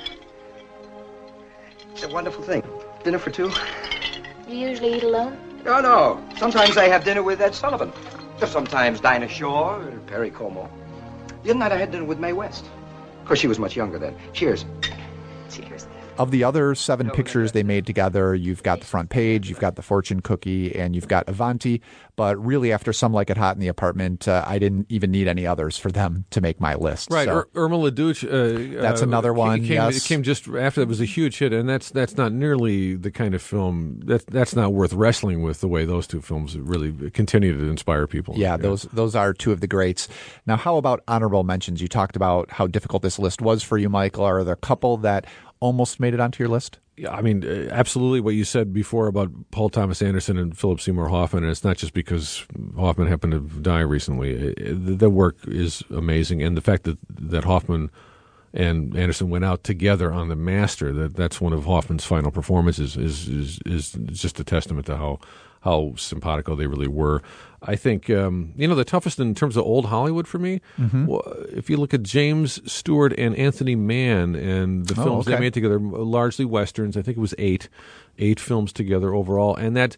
It's a wonderful thing. Dinner for two? You usually eat alone? No, no. Sometimes I have dinner with Ed Sullivan. Sometimes Dinah Shore or Perry Como. The other night I had dinner with Mae West. Of course, she was much younger then. Cheers. Cheers. Of the other seven pictures they made together, you've got The Front Page, you've got The Fortune Cookie, and you've got Avanti. But really, after Some Like It Hot in The Apartment, uh, I didn't even need any others for them to make my list. Right, so, Ir- Irma La Douce. Uh, that's uh, another one. Came, yes, it came just after it was a huge hit, and that's that's not nearly the kind of film that that's not worth wrestling with. The way those two films really continue to inspire people. Yeah, yeah, those those are two of the greats. Now, how about honorable mentions? You talked about how difficult this list was for you, Michael. Are there a couple that almost made it onto your list? Yeah, I mean, absolutely what you said before about Paul Thomas Anderson and Philip Seymour Hoffman, and it's not just because Hoffman happened to die recently. The work is amazing, and the fact that, that Hoffman and Anderson went out together on The Master, that that's one of Hoffman's final performances, is is, is just a testament to how how simpatico they really were. I think, um, you know, the toughest in terms of old Hollywood for me, mm-hmm. well, if you look at James Stewart and Anthony Mann and the oh, films okay. they made together, largely Westerns, I think it was eight, eight films together overall. And that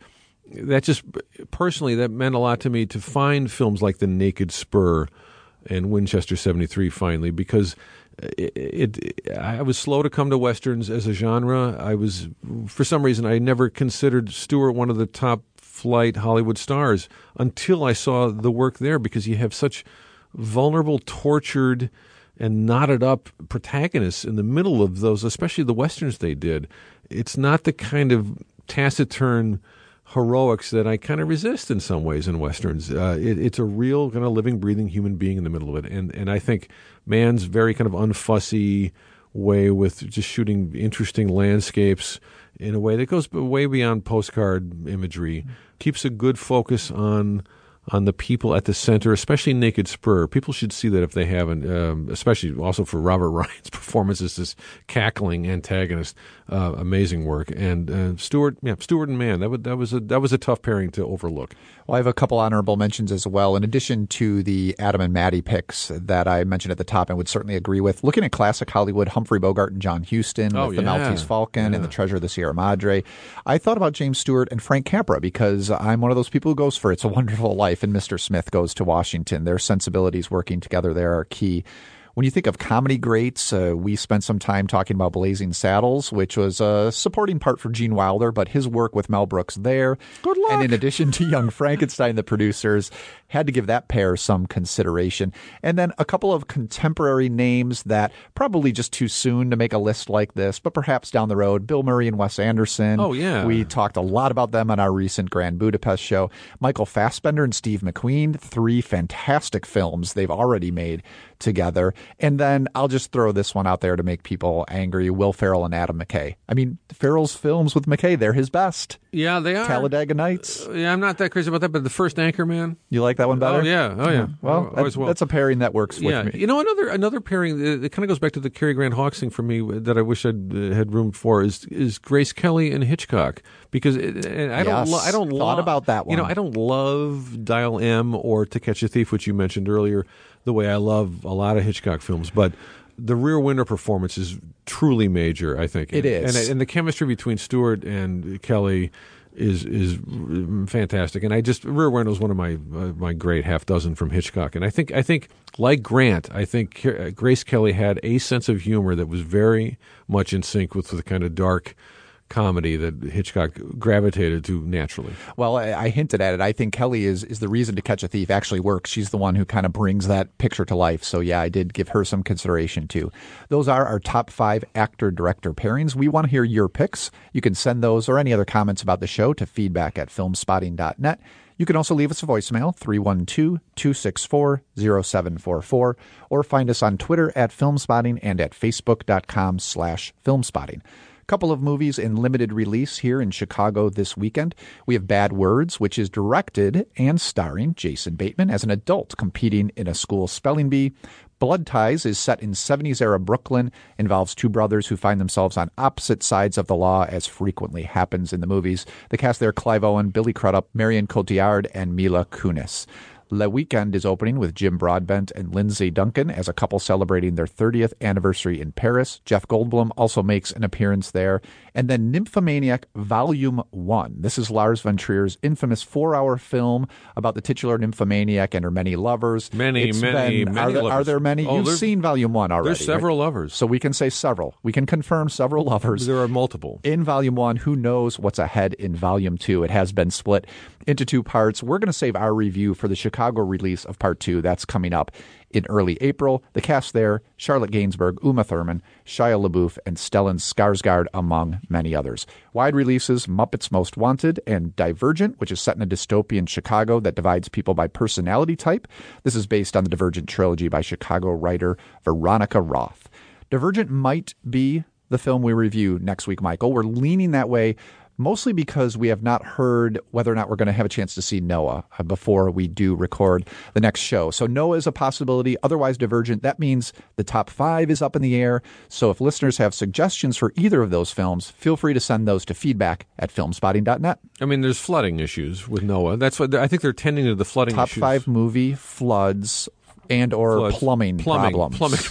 that just personally that meant a lot to me to find films like The Naked Spur and Winchester seventy-three finally, because it, it I was slow to come to westerns as a genre. I was, for some reason, I never considered Stewart one of the top flight Hollywood stars until I saw the work there, because you have such vulnerable, tortured, and knotted up protagonists in the middle of those, especially the westerns they did. It's not the kind of taciturn heroics that I kind of resist in some ways in westerns. Uh, it, it's a real kind of living, breathing human being in the middle of it. And and I think Mann's very kind of unfussy way with just shooting interesting landscapes in a way that goes way beyond postcard imagery, keeps a good focus on on the people at the center, especially Naked Spur. People should see that if they haven't, um, especially also for Robert Ryan's performance as this cackling antagonist. Uh, amazing work. And uh, Stewart, yeah, Stewart and Mann, that, would, that, was a, that was a tough pairing to overlook. Well, I have a couple honorable mentions as well. In addition to the Adam and Maddie picks that I mentioned at the top and would certainly agree with, looking at classic Hollywood, Humphrey Bogart and John Huston Oh, with The yeah. Maltese Falcon Yeah. and The Treasure of the Sierra Madre, I thought about James Stewart and Frank Capra, because I'm one of those people who goes for It's a Wonderful Life and Mister Smith Goes to Washington. Their sensibilities working together there are key. When you think of comedy greats, uh, we spent some time talking about Blazing Saddles, which was a supporting part for Gene Wilder, but his work with Mel Brooks there. Good luck. And in addition to Young Frankenstein, the producers had to give that pair some consideration. And then a couple of contemporary names that probably just too soon to make a list like this, but perhaps down the road, Bill Murray and Wes Anderson. Oh, yeah. We talked a lot about them on our recent Grand Budapest show. Michael Fassbender and Steve McQueen, three fantastic films they've already made together. And then I'll just throw this one out there to make people angry. Will Ferrell and Adam McKay. I mean, Ferrell's films with McKay, they're his best. Yeah, they are. Talladega Nights. Uh, yeah, I'm not that crazy about that, but the first Anchorman. You like that one better? Oh, yeah. Oh, yeah. Well, Oh, always that- will. that's a pairing that works with yeah. me. You know, another another pairing, uh, it kind of goes back to the Cary Grant Hawkes thing for me that I wish I'd uh, had room for, is is Grace Kelly and Hitchcock. Because it, and I don't Yes, lo- I don't thought lo- about that You know, one. I don't love Dial M or To Catch a Thief, which you mentioned earlier, the way I love a lot of Hitchcock films, but the Rear Window performance is truly major, I think. It and, is. And, and the chemistry between Stewart and Kelly is is fantastic. And I just Rear Window is one of my uh, my great half dozen from Hitchcock. And I think I think like Grant, I think uh, Grace Kelly had a sense of humor that was very much in sync with the kind of dark comedy that Hitchcock gravitated to naturally. Well, I, I hinted at it. I think Kelly is is the reason To Catch a Thief actually works. She's the one who kind of brings that picture to life. So, yeah, I did give her some consideration, too. Those are our top five actor-director pairings. We want to hear your picks. You can send those or any other comments about the show to feedback at filmspotting dot net. You can also leave us a voicemail, three one two, two six four, zero seven four four, or find us on Twitter at Filmspotting and at facebook.com slash filmspotting. Couple of movies in limited release here in Chicago this weekend. We have Bad Words, which is directed and starring Jason Bateman as an adult competing in a school spelling bee. Blood Ties is set in seventies-era Brooklyn, involves two brothers who find themselves on opposite sides of the law, as frequently happens in the movies. The cast there, Clive Owen, Billy Crudup, Marion Cotillard, and Mila Kunis. Le Weekend is opening with Jim Broadbent and Lindsay Duncan as a couple celebrating their thirtieth anniversary in Paris. Jeff Goldblum also makes an appearance there. And then Nymphomaniac Volume one. This is Lars von Trier's infamous four-hour film about the titular nymphomaniac and her many lovers. Many, It's many, been- many are there, Are lovers. there many? Oh, You've there's- seen Volume one already. There's several right? lovers. So we can say several. We can confirm several lovers. There are multiple. In Volume one, who knows what's ahead in Volume two? It has been split into two parts. We're going to save our review for the Chicago release of Part two. That's coming up in early April. The cast there, Charlotte Gainsbourg, Uma Thurman, Shia LaBeouf, and Stellan Skarsgård, among many others. Wide releases, Muppets Most Wanted, and Divergent, which is set in a dystopian Chicago that divides people by personality type. This is based on the Divergent trilogy by Chicago writer Veronica Roth. Divergent might be the film we review next week, Michael. We're leaning that way, mostly because we have not heard whether or not we're going to have a chance to see Noah uh, before we do record the next show. So Noah is a possibility. Otherwise, Divergent, that means the top five is up in the air. So if listeners have suggestions for either of those films, feel free to send those to feedback at filmspotting dot net. I mean, there's flooding issues with Noah. That's what I think they're tending to the flooding Top issues. five movie, floods, and or Floods. plumbing, Plumbing. problems. Plumbing.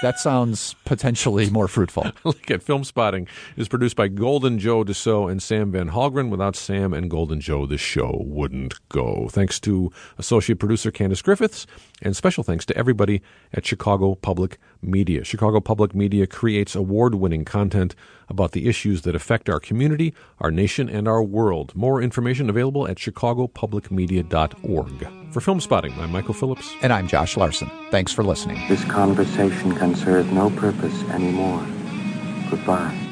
That sounds potentially more fruitful. Look at Film Spotting is produced by Golden Joe Dassault and Sam Van Halgren. Without Sam and Golden Joe, the show wouldn't go. Thanks to associate producer Candace Griffiths, and special thanks to everybody at Chicago Public Media. Chicago Public Media creates award-winning content about the issues that affect our community, our nation, and our world. More information available at chicago public media dot org. For Film Spotting, I'm Michael Phillips. And I'm Josh Larson. Thanks for listening. This conversation can serve no purpose anymore. Goodbye.